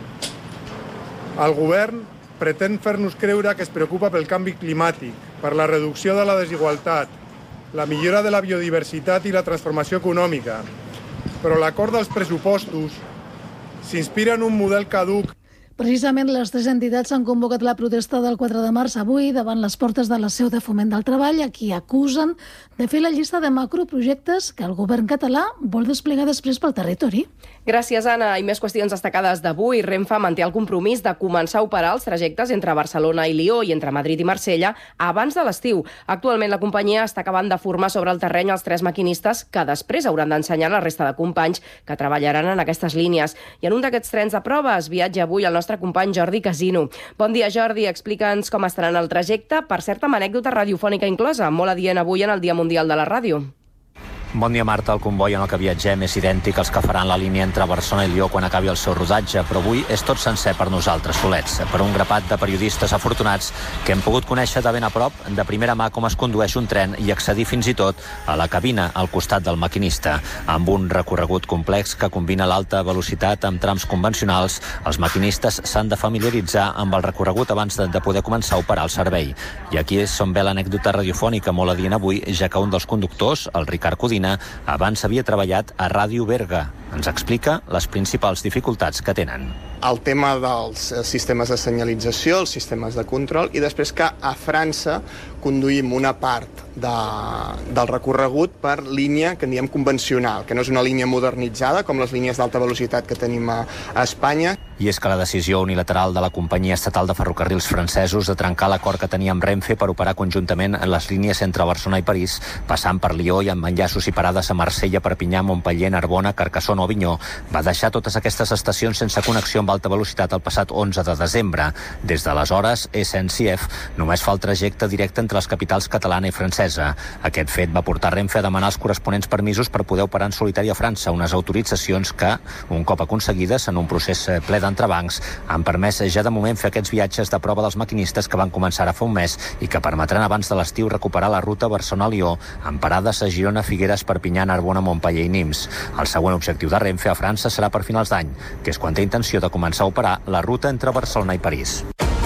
El govern pretén fer-nos creure que es preocupa pel canvi climàtic, per la reducció de la desigualtat, la millora de la biodiversitat i la transformació econòmica. Però l'acord dels pressupostos s'inspira en un model caduc. Precisament les tres entitats han convocat la protesta del quatre de març avui davant les portes de la seu de Foment del Treball, a qui acusen de fer la llista de macroprojectes que el govern català vol desplegar després pel territori. Gràcies, Anna. I més qüestions destacades d'avui. Renfe manté el compromís de començar a operar els trajectes entre Barcelona i Lió i entre Madrid i Marsella abans de l'estiu. Actualment la companyia està acabant de formar sobre el terreny els tres maquinistes que després hauran d'ensenyar la resta de companys que treballaran en aquestes línies. I en un d'aquests trens de proves viatja avui el nostre company Jordi Casino. Bon dia, Jordi. Explica'ns com estaran el trajecte. Per cert, amb anècdota radiofònica inclosa. Molt adient avui en el Dia Mundial de la Ràdio. Bon dia, Marta. El comboi en el que viatgem és idèntic als que faran la línia entre Barcelona i Lió quan acabi el seu rodatge, però avui és tot sencer per nosaltres solets, per un grapat de periodistes afortunats que hem pogut conèixer de ben a prop, de primera mà, com es condueix un tren i accedir fins i tot a la cabina al costat del maquinista. Amb un recorregut complex que combina l'alta velocitat amb trams convencionals, els maquinistes s'han de familiaritzar amb el recorregut abans de, de poder començar a operar el servei. I aquí és on ve l'anècdota radiofònica molt adient avui, ja que un dels conductors, el Ricard Codina, abans havia treballat a Ràdio Berga. Ens explica les principals dificultats que tenen. El tema dels sistemes de senyalització, els sistemes de control, i després que a França conduïm una part de, del recorregut per línia que en diem convencional, que no és una línia modernitzada com les línies d'alta velocitat que tenim a, a Espanya. I és que la decisió unilateral de la companyia estatal de ferrocarrils francesos de trencar l'acord que tenia amb Renfe per operar conjuntament les línies entre Barcelona i París, passant per Lió i amb enllaços i parades a Marsella, Perpinyà, Montpeller, Narbona, Carcassona o Avinyó, va deixar totes aquestes estacions sense connexió amb alta velocitat el passat onze de desembre. Des d'aleshores, S N C F només fa el trajecte directe entre les capitals catalana i francesa. Aquest fet va portar Renfe a demanar els corresponents permisos per poder operar en solitari a França, unes autoritzacions que, un cop aconseguides en un procés ple d'entrebancs, han permès ja de moment fer aquests viatges de prova dels maquinistes que van començar a fa un mes i que permetran abans de l'estiu recuperar la ruta Barcelona-Lió amb parades a Girona, Figueres, Perpinyà, Narbona, Montpeller i Nimes. El següent objectiu de Renfe a França serà per finals d'any, que és quan té intenció de començar a operar la ruta entre Barcelona i París.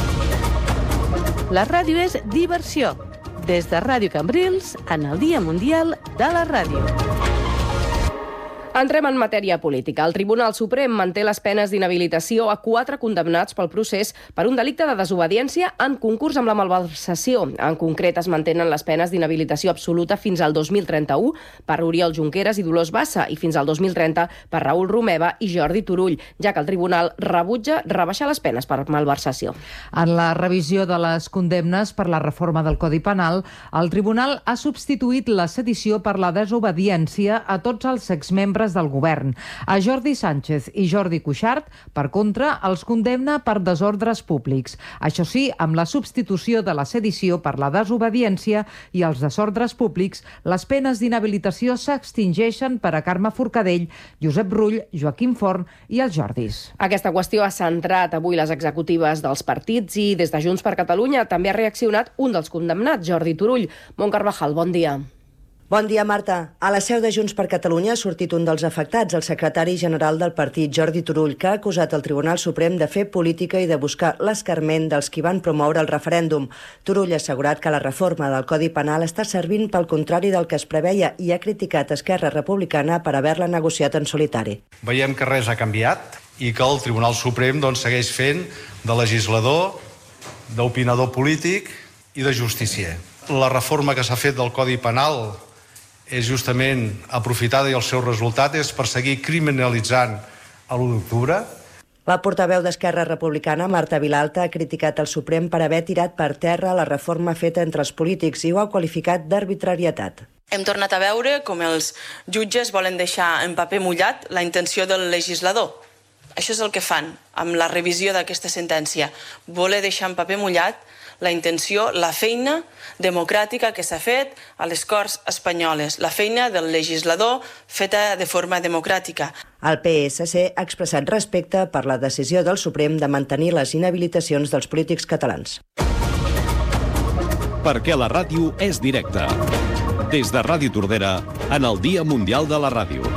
La ràdio és diversió. Des de Ràdio Cambrils, en el Dia Mundial de la Ràdio. Entrem en matèria política. El Tribunal Suprem manté les penes d'inhabilitació a quatre condemnats pel procés per un delicte de desobediència en concurs amb la malversació. En concret, es mantenen les penes d'inhabilitació absoluta fins al dos mil trenta-u per Oriol Junqueras i Dolors Bassa i fins al dos mil trenta per Raül Romeva i Jordi Turull, ja que el Tribunal rebutja rebaixar les penes per malversació. En la revisió de les condemnes per la reforma del Codi Penal, el Tribunal ha substituït la sedició per la desobediència a tots els exmembres del govern. A Jordi Sánchez i Jordi Cuixart, per contra, els condemna per desordres públics. Això sí, amb la substitució de la sedició per la desobediència i els desordres públics, les penes d'inhabilitació s'extingeixen per a Carme Forcadell, Josep Rull, Joaquim Forn i els Jordis. Aquesta qüestió ha centrat avui les executives dels partits i des de Junts per Catalunya també ha reaccionat un dels condemnats, Jordi Turull. Mont Carvajal, bon dia. Bon dia, Marta. A la seu de Junts per Catalunya ha sortit un dels afectats, el secretari general del partit, Jordi Turull, que ha acusat el Tribunal Suprem de fer política i de buscar l'escarment dels qui van promoure el referèndum. Turull ha assegurat que la reforma del Codi Penal està servint pel contrari del que es preveia i ha criticat Esquerra Republicana per haver-la negociat en solitari. Veiem que res ha canviat i que el Tribunal Suprem doncs, segueix fent de legislador, d'opinador polític i de justicier. La reforma que s'ha fet del Codi Penal és justament aprofitada i el seu resultat és per seguir criminalitzant a l'u d'octubre. La portaveu d'Esquerra Republicana, Marta Vilalta, ha criticat el Suprem per haver tirat per terra la reforma feta entre els polítics i ho ha qualificat d'arbitrarietat. Hem tornat a veure com els jutges volen deixar en paper mullat la intenció del legislador. Això és el que fan amb la revisió d'aquesta sentència. Voler deixar en paper mullat la intenció, la feina democràtica que s'ha fet a les Corts espanyoles, la feina del legislador feta de forma democràtica. El P S C ha expressat respecte per la decisió del Suprem de mantenir les inhabilitacions dels polítics catalans. Perquè la ràdio és directa. Des de Ràdio Tordera, en el Dia Mundial de la Ràdio.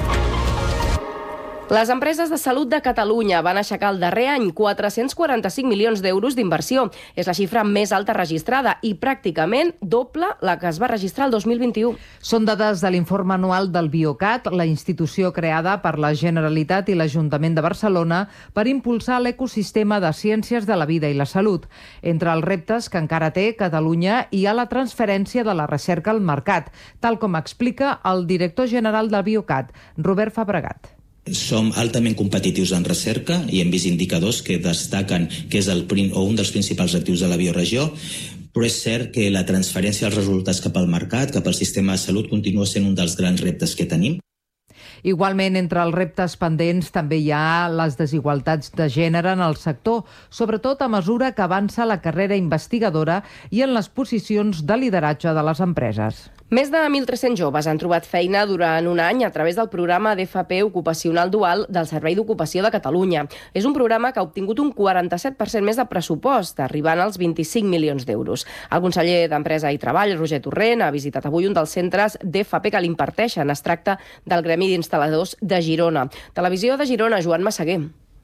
Les empreses de salut de Catalunya van aixecar el darrer any quatre-cents quaranta-cinc milions d'euros d'inversió. És la xifra més alta registrada i pràcticament doble la que es va registrar el dos mil vint-i-u. Són dades de l'informe anual del Biocat, la institució creada per la Generalitat i l'Ajuntament de Barcelona per impulsar l'ecosistema de ciències de la vida i la salut. Entre els reptes que encara té Catalunya hi ha la transferència de la recerca al mercat, tal com explica el director general del Biocat, Robert Fabregat. Som altament competitius en recerca i hem vist indicadors que destaquen que és el prim, o un dels principals actius de la bioregió, però és cert que la transferència dels resultats cap al mercat, cap al sistema de salut, continua sent un dels grans reptes que tenim. Igualment, entre els reptes pendents també hi ha les desigualtats de gènere en el sector, sobretot a mesura que avança la carrera investigadora i en les posicions de lideratge de les empreses. Més de mil tres-cents joves han trobat feina durant un any a través del programa d'F P Ocupacional Dual del Servei d'Ocupació de Catalunya. És un programa que ha obtingut un quaranta-set per cent més de pressupost, arribant als vint-i-cinc milions d'euros. El conseller d'Empresa i Treball, Roger Torrent, ha visitat avui un dels centres d'F P que l'imparteixen. Es tracta del Gremi d'Instal·ladors de Girona. Televisió de Girona, Joan Massaguer.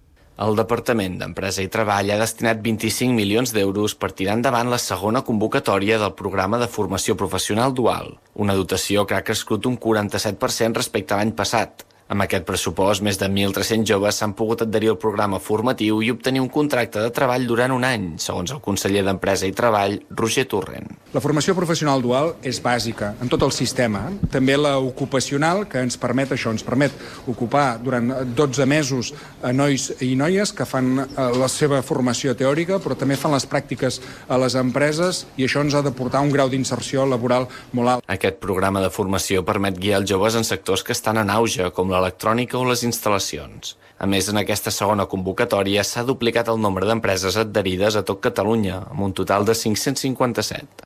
El Departament d'Empresa i Treball ha destinat vint-i-cinc milions d'euros per tirar endavant la segona convocatòria del programa de formació professional dual, una dotació que ha crescut un quaranta-set per cent respecte a l'any passat. Amb aquest pressupost, més de mil tres-cents joves s'han pogut adherir al programa formatiu i obtenir un contracte de treball durant un any, segons el conseller d'Empresa i Treball, Roger Torrent. La formació professional dual és bàsica en tot el sistema. També la ocupacional, que ens permet això, ens permet ocupar durant dotze mesos a nois i noies que fan la seva formació teòrica, però també fan les pràctiques a les empreses i això ens ha de portar un grau d'inserció laboral molt alt. Aquest programa de formació permet guiar els joves en sectors que estan en auge, com l'electrònica o les instal·lacions. A més, en aquesta segona convocatòria s'ha duplicat el nombre d'empreses adherides a tot Catalunya, amb un total de cinc-cents cinquanta-set.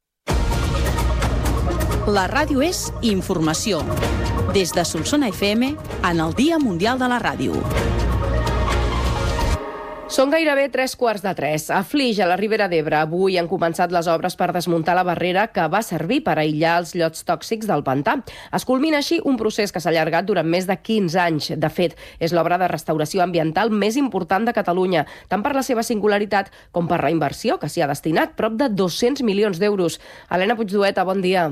La ràdio és informació. Des de Solsona F M, en el Dia Mundial de la Ràdio. Són gairebé tres quarts de tres. A Flix, a la Ribera d'Ebre, avui han començat les obres per desmuntar la barrera que va servir per aïllar els llots tòxics del pantà. Es culmina així un procés que s'ha allargat durant més de quinze anys. De fet, és l'obra de restauració ambiental més important de Catalunya, tant per la seva singularitat com per la inversió que s'hi ha destinat, prop de dos-cents milions d'euros. Helena Puigdueta, bon dia.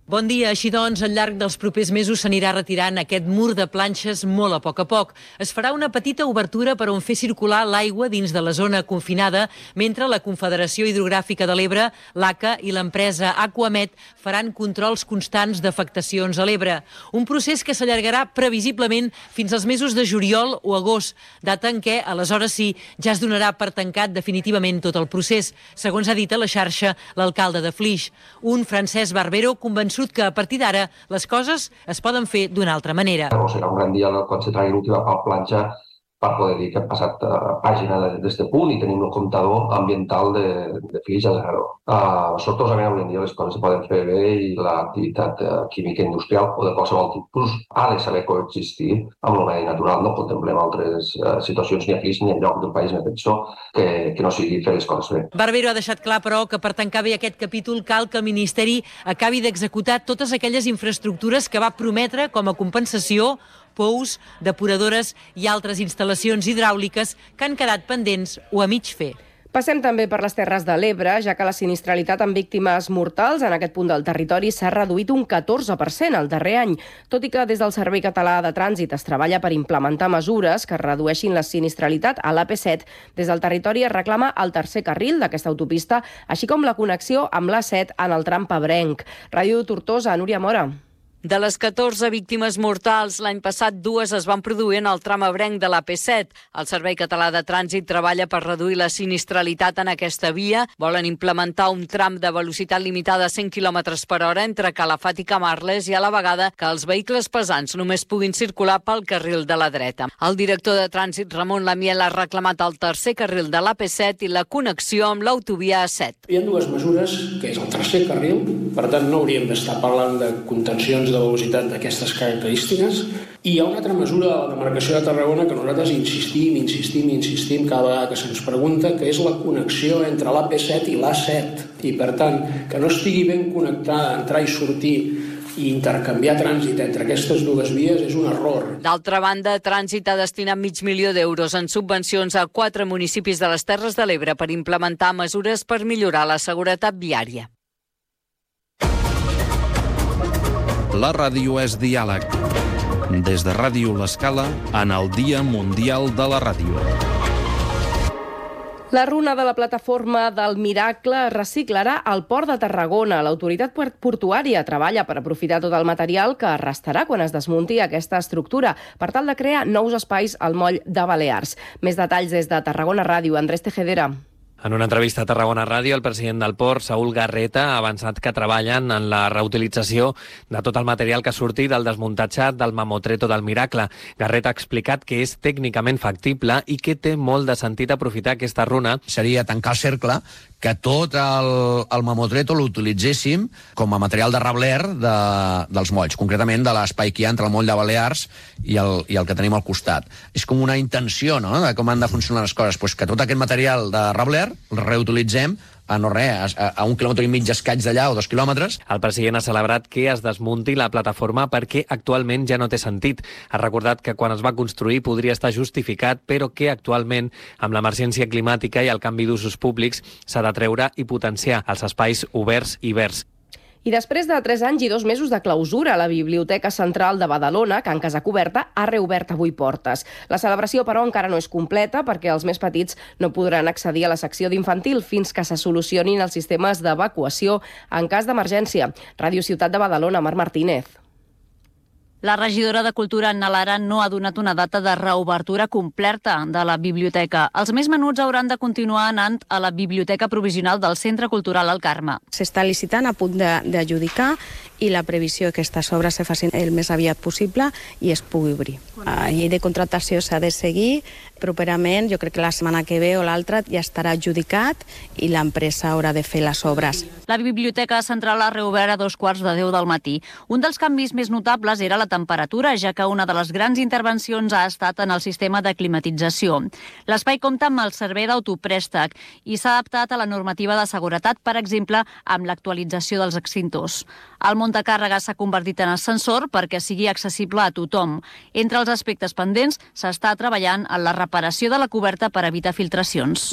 Bon dia. Així doncs, al llarg dels propers mesos s'anirà retirant aquest mur de planxes molt a poc a poc. Es farà una petita obertura per on fer circular l'aigua dins de la zona confinada, mentre la Confederació Hidrogràfica de l'Ebre, l'A C A i l'empresa Aquamet faran controls constants d'afectacions a l'Ebre. Un procés que s'allargarà previsiblement fins als mesos de juliol o agost, data en què, aleshores sí, ja es donarà per tancat definitivament tot el procés, segons ha dit a la xarxa l'alcalde de Flix, un Francesc Barbero convençut que a partir d'ara les coses es poden fer d'una altra manera. O serà un gran dia quan se tregui l'última planxa per poder dir que hem passat uh, pàgina d'aquest punt i tenim el comptador ambiental de, de Flix a zero. Uh, sortosament avui en dia les coses se poden fer bé i l'activitat uh, química industrial o de qualsevol tipus ha de saber coexistir amb el medi natural. No contemplem altres uh, situacions ni a Flix ni en lloc d'un país més pitjor que, que no sigui fer les coses bé. Barbero ha deixat clar, però, que per tancar bé aquest capítol cal que el Ministeri acabi d'executar totes aquelles infraestructures que va prometre com a compensació, pous, depuradores i altres instal·lacions hidràuliques que han quedat pendents o a mig fer. Passem també per les Terres de l'Ebre, ja que la sinistralitat amb víctimes mortals en aquest punt del territori s'ha reduït un catorze per cent el darrer any, tot i que des del Servei Català de Trànsit es treballa per implementar mesures que redueixin la sinistralitat a l'A P set. Des del territori es reclama el tercer carril d'aquesta autopista, així com la connexió amb l'A set en el tram Pebrenc. Ràdio Tortosa, Núria Mora. De les catorze víctimes mortals, l'any passat dues es van produir en el tram ebrenc de l'A P set. El Servei Català de Trànsit treballa per reduir la sinistralitat en aquesta via. Volen implementar un tram de velocitat limitada a cent quilòmetres per hora entre Calafat i Camarles i a la vegada que els vehicles pesants només puguin circular pel carril de la dreta. El director de Trànsit, Ramon Lamiel, ha reclamat el tercer carril de l'A P set i la connexió amb l'autovia A set. Hi ha dues mesures, que és el tercer carril, per tant no hauríem d'estar parlant de contencions de velocitat d'aquestes característiques. I hi ha una altra mesura de la demarcació de Tarragona que nosaltres insistim, insistim, insistim cada vegada que se'ns pregunta, que és la connexió entre l'A P set i l'A set. I per tant, que no estigui ben connectada, entrar i sortir i intercanviar trànsit entre aquestes dues vies és un error. D'altra banda, Trànsit ha destinat mig milió d'euros en subvencions a quatre municipis de les Terres de l'Ebre per implementar mesures per millorar la seguretat viària. La ràdio és diàleg. Des de Ràdio L'Escala, en el Dia Mundial de la Ràdio. La runa de la plataforma del Miracle es reciclarà al Port de Tarragona. L'autoritat portuària treballa per aprofitar tot el material que restarà quan es desmunti aquesta estructura, per tal de crear nous espais al moll de Balears. Més detalls des de Tarragona Ràdio. Andrés Tejedera. En una entrevista a Tarragona Ràdio, el president del port, Saúl Garreta, ha avançat que treballen en la reutilització de tot el material que surti del desmuntatge del mamotreto del Miracle. Garreta ha explicat que és tècnicament factible i que té molt de sentit aprofitar aquesta runa. Seria tancar el cercle, que tot el, el mamotreto l'utilitzéssim com a material de rabler de, dels molls, concretament de l'espai que hi ha entre el moll de Balears i el, i el que tenim al costat. És com una intenció, no?, de com han de funcionar les coses. Pues que tot aquest material de rabler el reutilitzem a no res, a, a un quilòmetre i mig escaig d'allà o dos quilòmetres. El president ha celebrat que es desmunti la plataforma perquè actualment ja no té sentit. Ha recordat que quan es va construir podria estar justificat, però que actualment, amb l'emergència climàtica i el canvi d'usos públics, s'ha de treure i potenciar els espais oberts i verds. I després de tres anys i dos mesos de clausura, la Biblioteca Central de Badalona, Can Casacoberta, ha reobert avui portes. La celebració, però, encara no és completa perquè els més petits no podran accedir a la secció d'infantil fins que se solucionin els sistemes d'evacuació en cas d'emergència. Ràdio Ciutat de Badalona, Mar Martínez. La regidora de Cultura, Anna Lara, no ha donat una data de reobertura completa de la biblioteca. Els més menuts hauran de continuar anant a la Biblioteca Provisional del Centre Cultural El Carme. S'està licitant, a punt d'adjudicar, i la previsió que aquestes obres se facin el més aviat possible i es pugui obrir. La llei de contractació s'ha de seguir properament, jo crec que la setmana que ve o l'altra ja estarà adjudicat i l'empresa haurà de fer les obres. La Biblioteca Central ha reobert a dos quarts de deu del matí. Un dels canvis més notables era la temperatura, ja que una de les grans intervencions ha estat en el sistema de climatització. L'espai compta amb el servei d'autoprèstec i s'ha adaptat a la normativa de seguretat, per exemple, amb l'actualització dels extintors. El muntacàrrega s'ha convertit en ascensor perquè sigui accessible a tothom. Entre els aspectes pendents s'està treballant en la reparació de la coberta per evitar filtracions.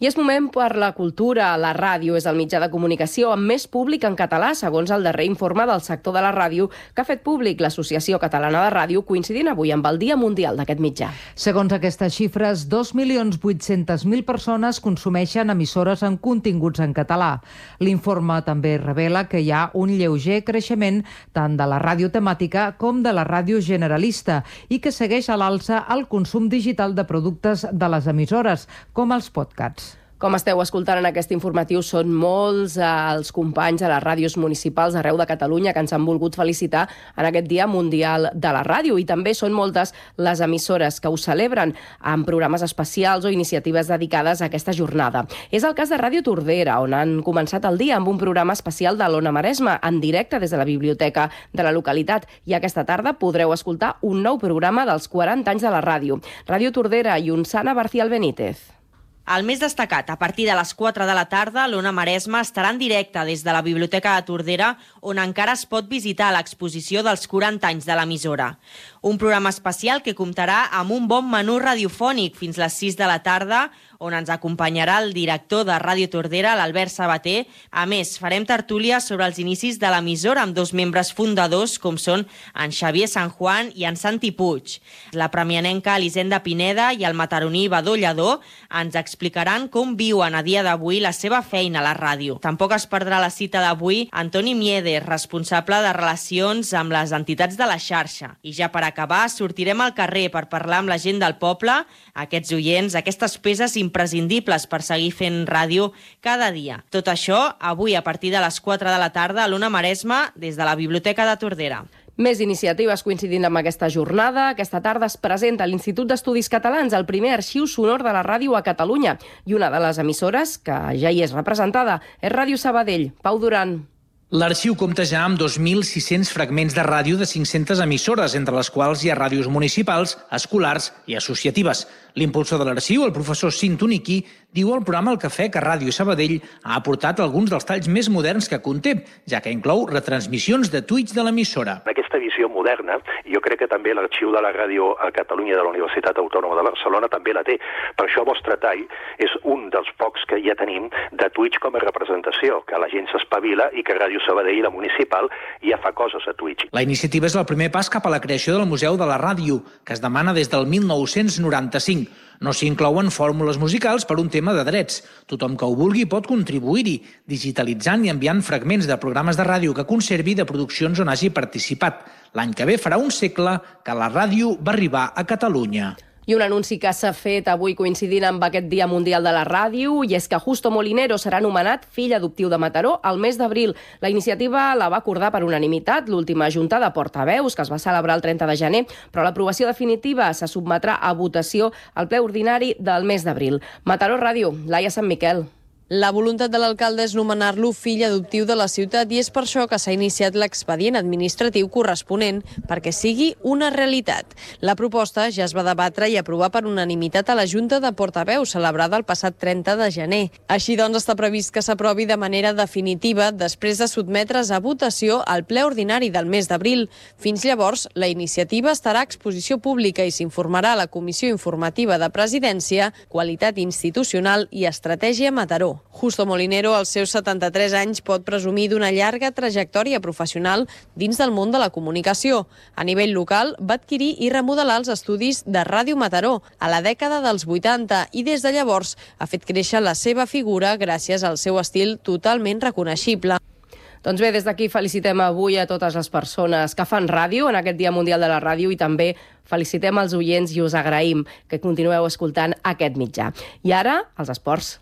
I és moment per la cultura. La ràdio és el mitjà de comunicació amb més públic en català, segons el darrer informe del sector de la ràdio que ha fet públic l'Associació Catalana de Ràdio, coincidint avui amb el Dia Mundial d'aquest mitjà. Segons aquestes xifres, dos milions vuit-cents mil persones consumeixen emissores amb continguts en català. L'informe també revela que hi ha un lleuger creixement tant de la ràdio temàtica com de la ràdio generalista i que segueix a l'alça el consum digital de productes de les emissores, com els podcasts. Com esteu escoltant en aquest informatiu, són molts eh, els companys a les ràdios municipals arreu de Catalunya que ens han volgut felicitar en aquest Dia Mundial de la Ràdio, i també són moltes les emissores que ho celebren amb programes especials o iniciatives dedicades a aquesta jornada. És el cas de Ràdio Tordera, on han començat el dia amb un programa especial de l'Ona Maresma, en directe des de la biblioteca de la localitat, i aquesta tarda podreu escoltar un nou programa dels quaranta anys de la ràdio. Ràdio Tordera i Unsana Barcial Benítez. El més destacat, a partir de les quatre de la tarda, l'Ona Maresma estarà en directe des de la Biblioteca de Tordera, on encara es pot visitar l'exposició dels quaranta anys de l'emissora. Un programa especial que comptarà amb un bon menú radiofònic fins les sis de la tarda, on ens acompanyarà el director de Ràdio Tordera, l'Albert Sabater. A més, farem tertúlia sobre els inicis de l'emissora amb dos membres fundadors, com són en Xavier San Juan i en Santi Puig. La premianenca Elisenda Pineda i el mataroní Badó Lledó ens explicaran com viuen a dia d'avui la seva feina a la ràdio. Tampoc es perdrà la cita d'avui Antoni Miedes, responsable de relacions amb les entitats de la xarxa. I ja per acabar, sortirem al carrer per parlar amb la gent del poble, aquests oients, aquestes peces imprescindibles per seguir fent ràdio cada dia. Tot això, avui a partir de les quatre de la tarda a l'Ona Maresma, des de la Biblioteca de Tordera. Més iniciatives coincidint amb aquesta jornada. Aquesta tarda es presenta a l'Institut d'Estudis Catalans el primer arxiu sonor de la ràdio a Catalunya, i una de les emissores que ja hi és representada és Ràdio Sabadell. Pau Duran. L'arxiu compta ja amb dos mil sis-cents fragments de ràdio de cinc-centes emissores, entre les quals hi ha ràdios municipals, escolars i associatives. L'impulsor de l'arxiu, el professor Sintoniqui, diu al programa El Cafè que Ràdio Sabadell ha aportat alguns dels talls més moderns que conté, ja que inclou retransmissions de tuits de l'emissora. Aquesta visió moderna, jo crec que també l'arxiu de la ràdio a Catalunya de la Universitat Autònoma de Barcelona també la té. Per això Vostre Tall és un dels pocs que ja tenim de tuits com a representació, que la gent s'espavila i que Ràdio Sabadell, la municipal, ja fa coses a Twitch. La iniciativa és el primer pas cap a la creació del Museu de la Ràdio, que es demana des del mil nou-cents noranta-cinc. No s'hi inclouen fórmules musicals per un tema de drets. Tothom que ho vulgui pot contribuir-hi, digitalitzant i enviant fragments de programes de ràdio que conservi de produccions on hagi participat. L'any que ve farà un segle que la ràdio va arribar a Catalunya. I un anunci que s'ha fet avui coincidint amb aquest Dia Mundial de la Ràdio, i és que Justo Molinero serà nomenat fill adoptiu de Mataró al mes d'abril. La iniciativa la va acordar per unanimitat l'última junta de portaveus, que es va celebrar el trenta de gener, però l'aprovació definitiva se sotmetrà a votació al ple ordinari del mes d'abril. Mataró Ràdio, Laia Sant Miquel. La voluntat de l'alcalde és nomenar-lo fill adoptiu de la ciutat, i és per això que s'ha iniciat l'expedient administratiu corresponent perquè sigui una realitat. La proposta ja es va debatre i aprovar per unanimitat a la Junta de Portaveus, celebrada el passat trenta de gener. Així doncs, està previst que s'aprovi de manera definitiva després de sotmetre's a votació al ple ordinari del mes d'abril. Fins llavors, la iniciativa estarà a exposició pública i s'informarà a la Comissió Informativa de Presidència, Qualitat Institucional i Estratègia Mataró. Justo Molinero, als seus setanta-tres anys, pot presumir d'una llarga trajectòria professional dins del món de la comunicació. A nivell local, va adquirir i remodelar els estudis de Ràdio Mataró a la dècada dels vuitanta i des de llavors ha fet créixer la seva figura gràcies al seu estil totalment reconeixible. Doncs bé, des d'aquí felicitem avui a totes les persones que fan ràdio en aquest Dia Mundial de la Ràdio, i també felicitem els oients i us agraïm que continueu escoltant aquest mitjà. I ara, els esports.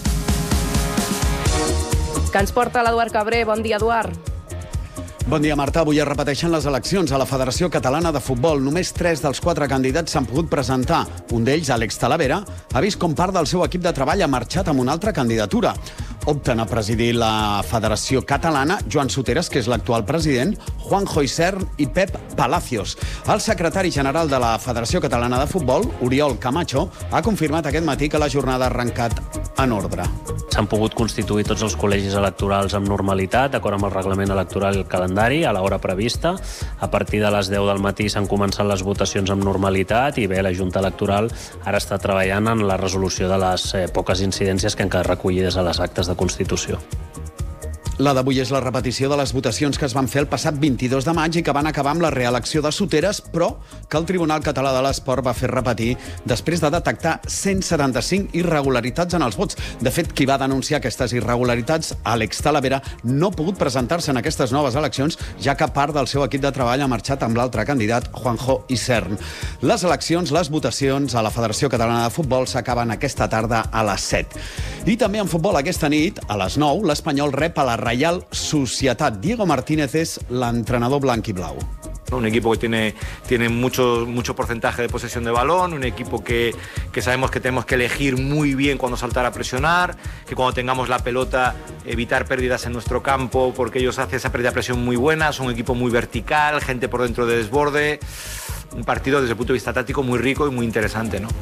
Que ens porta l'Eduard Cabré. Bon dia, Eduard. Bon dia, Marta. Avui es repeteixen les eleccions a la Federació Catalana de Futbol. Només tres dels quatre candidats s'han pogut presentar. Un d'ells, Àlex Talavera, ha vist com part del seu equip de treball ha marxat amb una altra candidatura. Opten a presidir la Federació Catalana Joan Soteras, que és l'actual president, Juanjo Isern i Pep Palacios. El secretari general de la Federació Catalana de Futbol, Oriol Camacho, ha confirmat aquest matí que la jornada ha arrencat en ordre. s'han pogut constituir tots els col·legis electorals amb normalitat, d'acord amb el reglament electoral i el calendari, a l'hora prevista. A partir de les deu del matí s'han començat les votacions amb normalitat i bé, la Junta Electoral ara està treballant en la resolució de les eh, poques incidències que han quedat recollides a les actes de Constitució. La d'avui és la repetició de les votacions que es van fer el passat vint-i-dos de maig i que van acabar amb la reelecció de Soteres, però que el Tribunal Català de l'Esport va fer repetir després de detectar cent setanta-cinc irregularitats en els vots. De fet, qui va denunciar aquestes irregularitats, Àlex Talavera, no ha pogut presentar-se en aquestes noves eleccions, ja que part del seu equip de treball ha marxat amb l'altre candidat, Juanjo Isern. Les eleccions, les votacions a la Federació Catalana de Futbol s'acaben aquesta tarda a les set. I també en futbol aquesta nit, a les nou, l'Espanyol rep a la Reial Societat. Diego Martínez es l'entrenador blanc y blau. Un equipo que tiene, tiene mucho, mucho porcentaje de posesión de balón, un equipo que, que sabemos que tenemos que elegir muy bien cuando saltar a presionar, que cuando tengamos la pelota evitar pérdidas en nuestro campo porque ellos hacen esa pérdida de presión muy buena, son un equipo muy vertical, gente por dentro de desborde, un partido desde el punto de vista táctico muy rico y muy interesante, ¿no?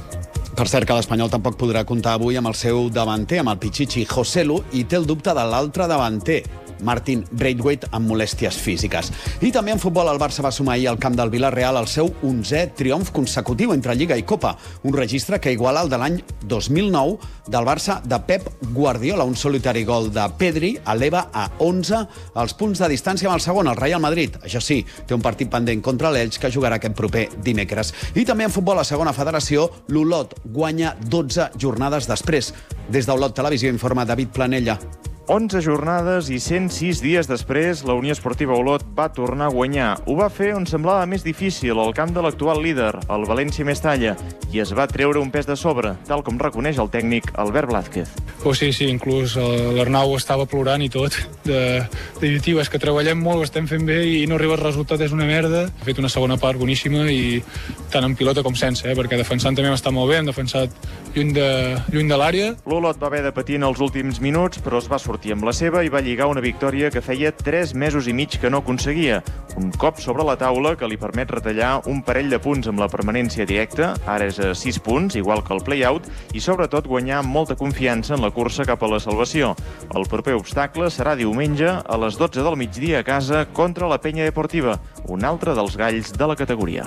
Per cert, que l'Espanyol tampoc podrà comptar avui amb el seu davanter, amb el Pichichi Joselu, i té el dubte de l'altre davanter, Martin Braithwaite, amb molèsties físiques. I també en futbol el Barça va sumar ahir al camp del Villarreal el seu onzè triomf consecutiu entre Lliga i Copa, un registre que iguala el de l'any dos mil nou del Barça de Pep Guardiola. Un solitari gol de Pedri eleva a onze els punts de distància amb el segon, el Real Madrid. Això sí, té un partit pendent contra l'Elx que jugarà aquest proper dimecres. I també en futbol, a segona federació, l'Olot guanya dotze jornades després. Des d'Olot Televisió informa David Planella. onze jornades i cent sis dies després, la Unió Esportiva Olot va tornar a guanyar. Ho va fer on semblava més difícil, al camp de l'actual líder, el València Mestalla, i es va treure un pes de sobre, tal com reconeix el tècnic Albert Blázquez. Oh, sí, sí, inclús l'Arnau estava plorant i tot, de, de dir, tio, és que treballem molt, ho estem fent bé i no arriba el resultat, és una merda. He fet una segona part boníssima i tant en pilota com sense, eh, perquè defensant també m'està molt bé, hem defensat lluny de, lluny de l'àrea. L'Olot va haver de patir en els últims minuts, però es va sortir amb la seva i va lligar una victòria que feia tres mesos i mig que no aconseguia. Un cop sobre la taula que li permet retallar un parell de punts amb la permanència directa, ara és a sis punts, igual que el play-out, i sobretot guanyar amb molta confiança en la cursa cap a la salvació. El proper obstacle serà diumenge a les dotze del migdia a casa contra la Penya Deportiva, un altre dels galls de la categoria.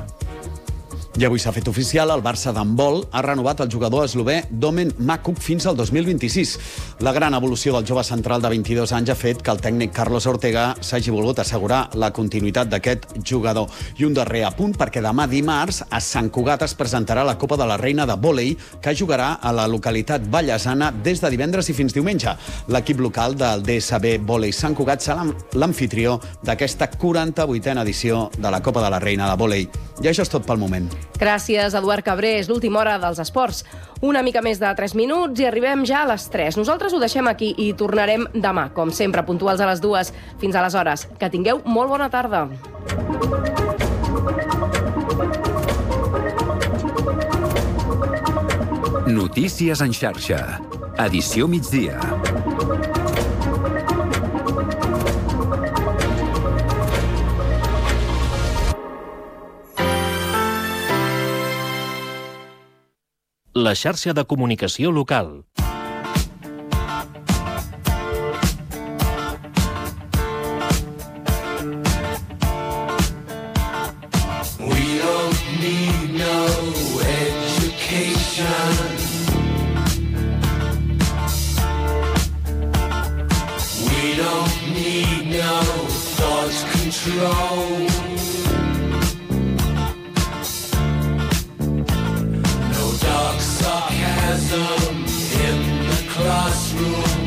I avui s'ha fet oficial, el Barça d'handbol ha renovat el jugador eslové Domen Makuk fins al dos mil vint-i-sis. La gran evolució del jove central de vint-i-dos anys ha fet que el tècnic Carlos Ortega s'hagi volgut assegurar la continuïtat d'aquest jugador. I un darrer apunt, perquè demà dimarts a Sant Cugat es presentarà la Copa de la Reina de vòlei, que jugarà a la localitat vallesana des de divendres i fins diumenge. L'equip local del D S B Vòlei Sant Cugat serà l'amfitrió d'aquesta quaranta-vuitena edició de la Copa de la Reina de vòlei. I això és tot pel moment. Gràcies, Eduard Cabré. És l'última hora dels esports. Una mica més de tres minuts i arribem ja a les tres. Nosaltres ho deixem aquí i tornarem demà, com sempre, puntuals a les dues. Fins aleshores, que tingueu molt bona tarda. Notícies en xarxa. Edició migdia. La xarxa de comunicació local. We don't need no education. We don't need no thought control. Sarcasm in the classroom.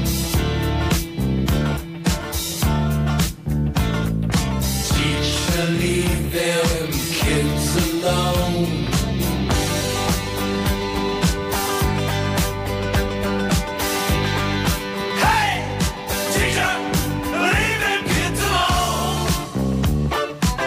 Teacher, leave them kids alone. Hey! Teacher, leave them kids alone.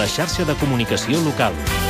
la xarxa de comunicació local.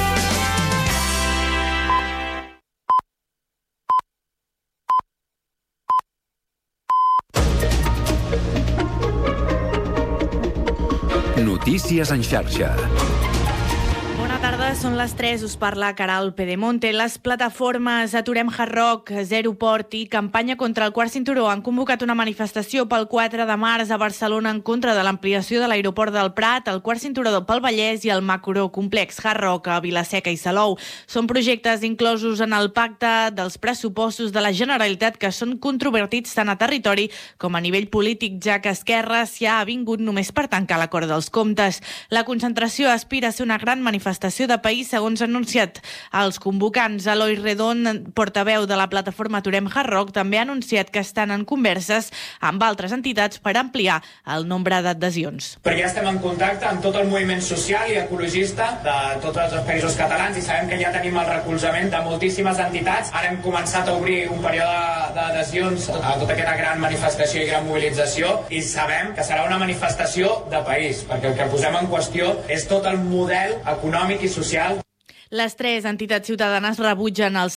Notícies en xarxa. Bona tarda, són les tres, us parla Caral Pedemonte. Les plataformes Aturem Hard Rock, Zero Port i Campanya contra el Quart Cinturó han convocat una manifestació pel quatre de març a Barcelona en contra de l'ampliació de l'aeroport del Prat, el Quart Cinturó pel Vallès i el macrocomplex Hard Rock a Vilaseca i Salou. Són projectes inclosos en el pacte dels pressupostos de la Generalitat que són controvertits tant a territori com a nivell polític, ja que Esquerra s'hi ha avingut només per tancar l'acord dels comptes. La concentració aspira a ser una gran manifestació de país, segons ha anunciat els convocants. Eloi Redon, portaveu de la plataforma Aturem Hard Rock, també ha anunciat que estan en converses amb altres entitats per ampliar el nombre d'adhesions. Perquè ja estem en contacte amb tot el moviment social i ecologista de tots els països catalans i sabem que ja tenim el recolzament de moltíssimes entitats. Ara hem començat a obrir un període d'adhesions a tota aquesta gran manifestació i gran mobilització i sabem que serà una manifestació de país, perquè el que posem en qüestió és tot el model econòmic i social. Les tres entitats ciutadanes rebutgen els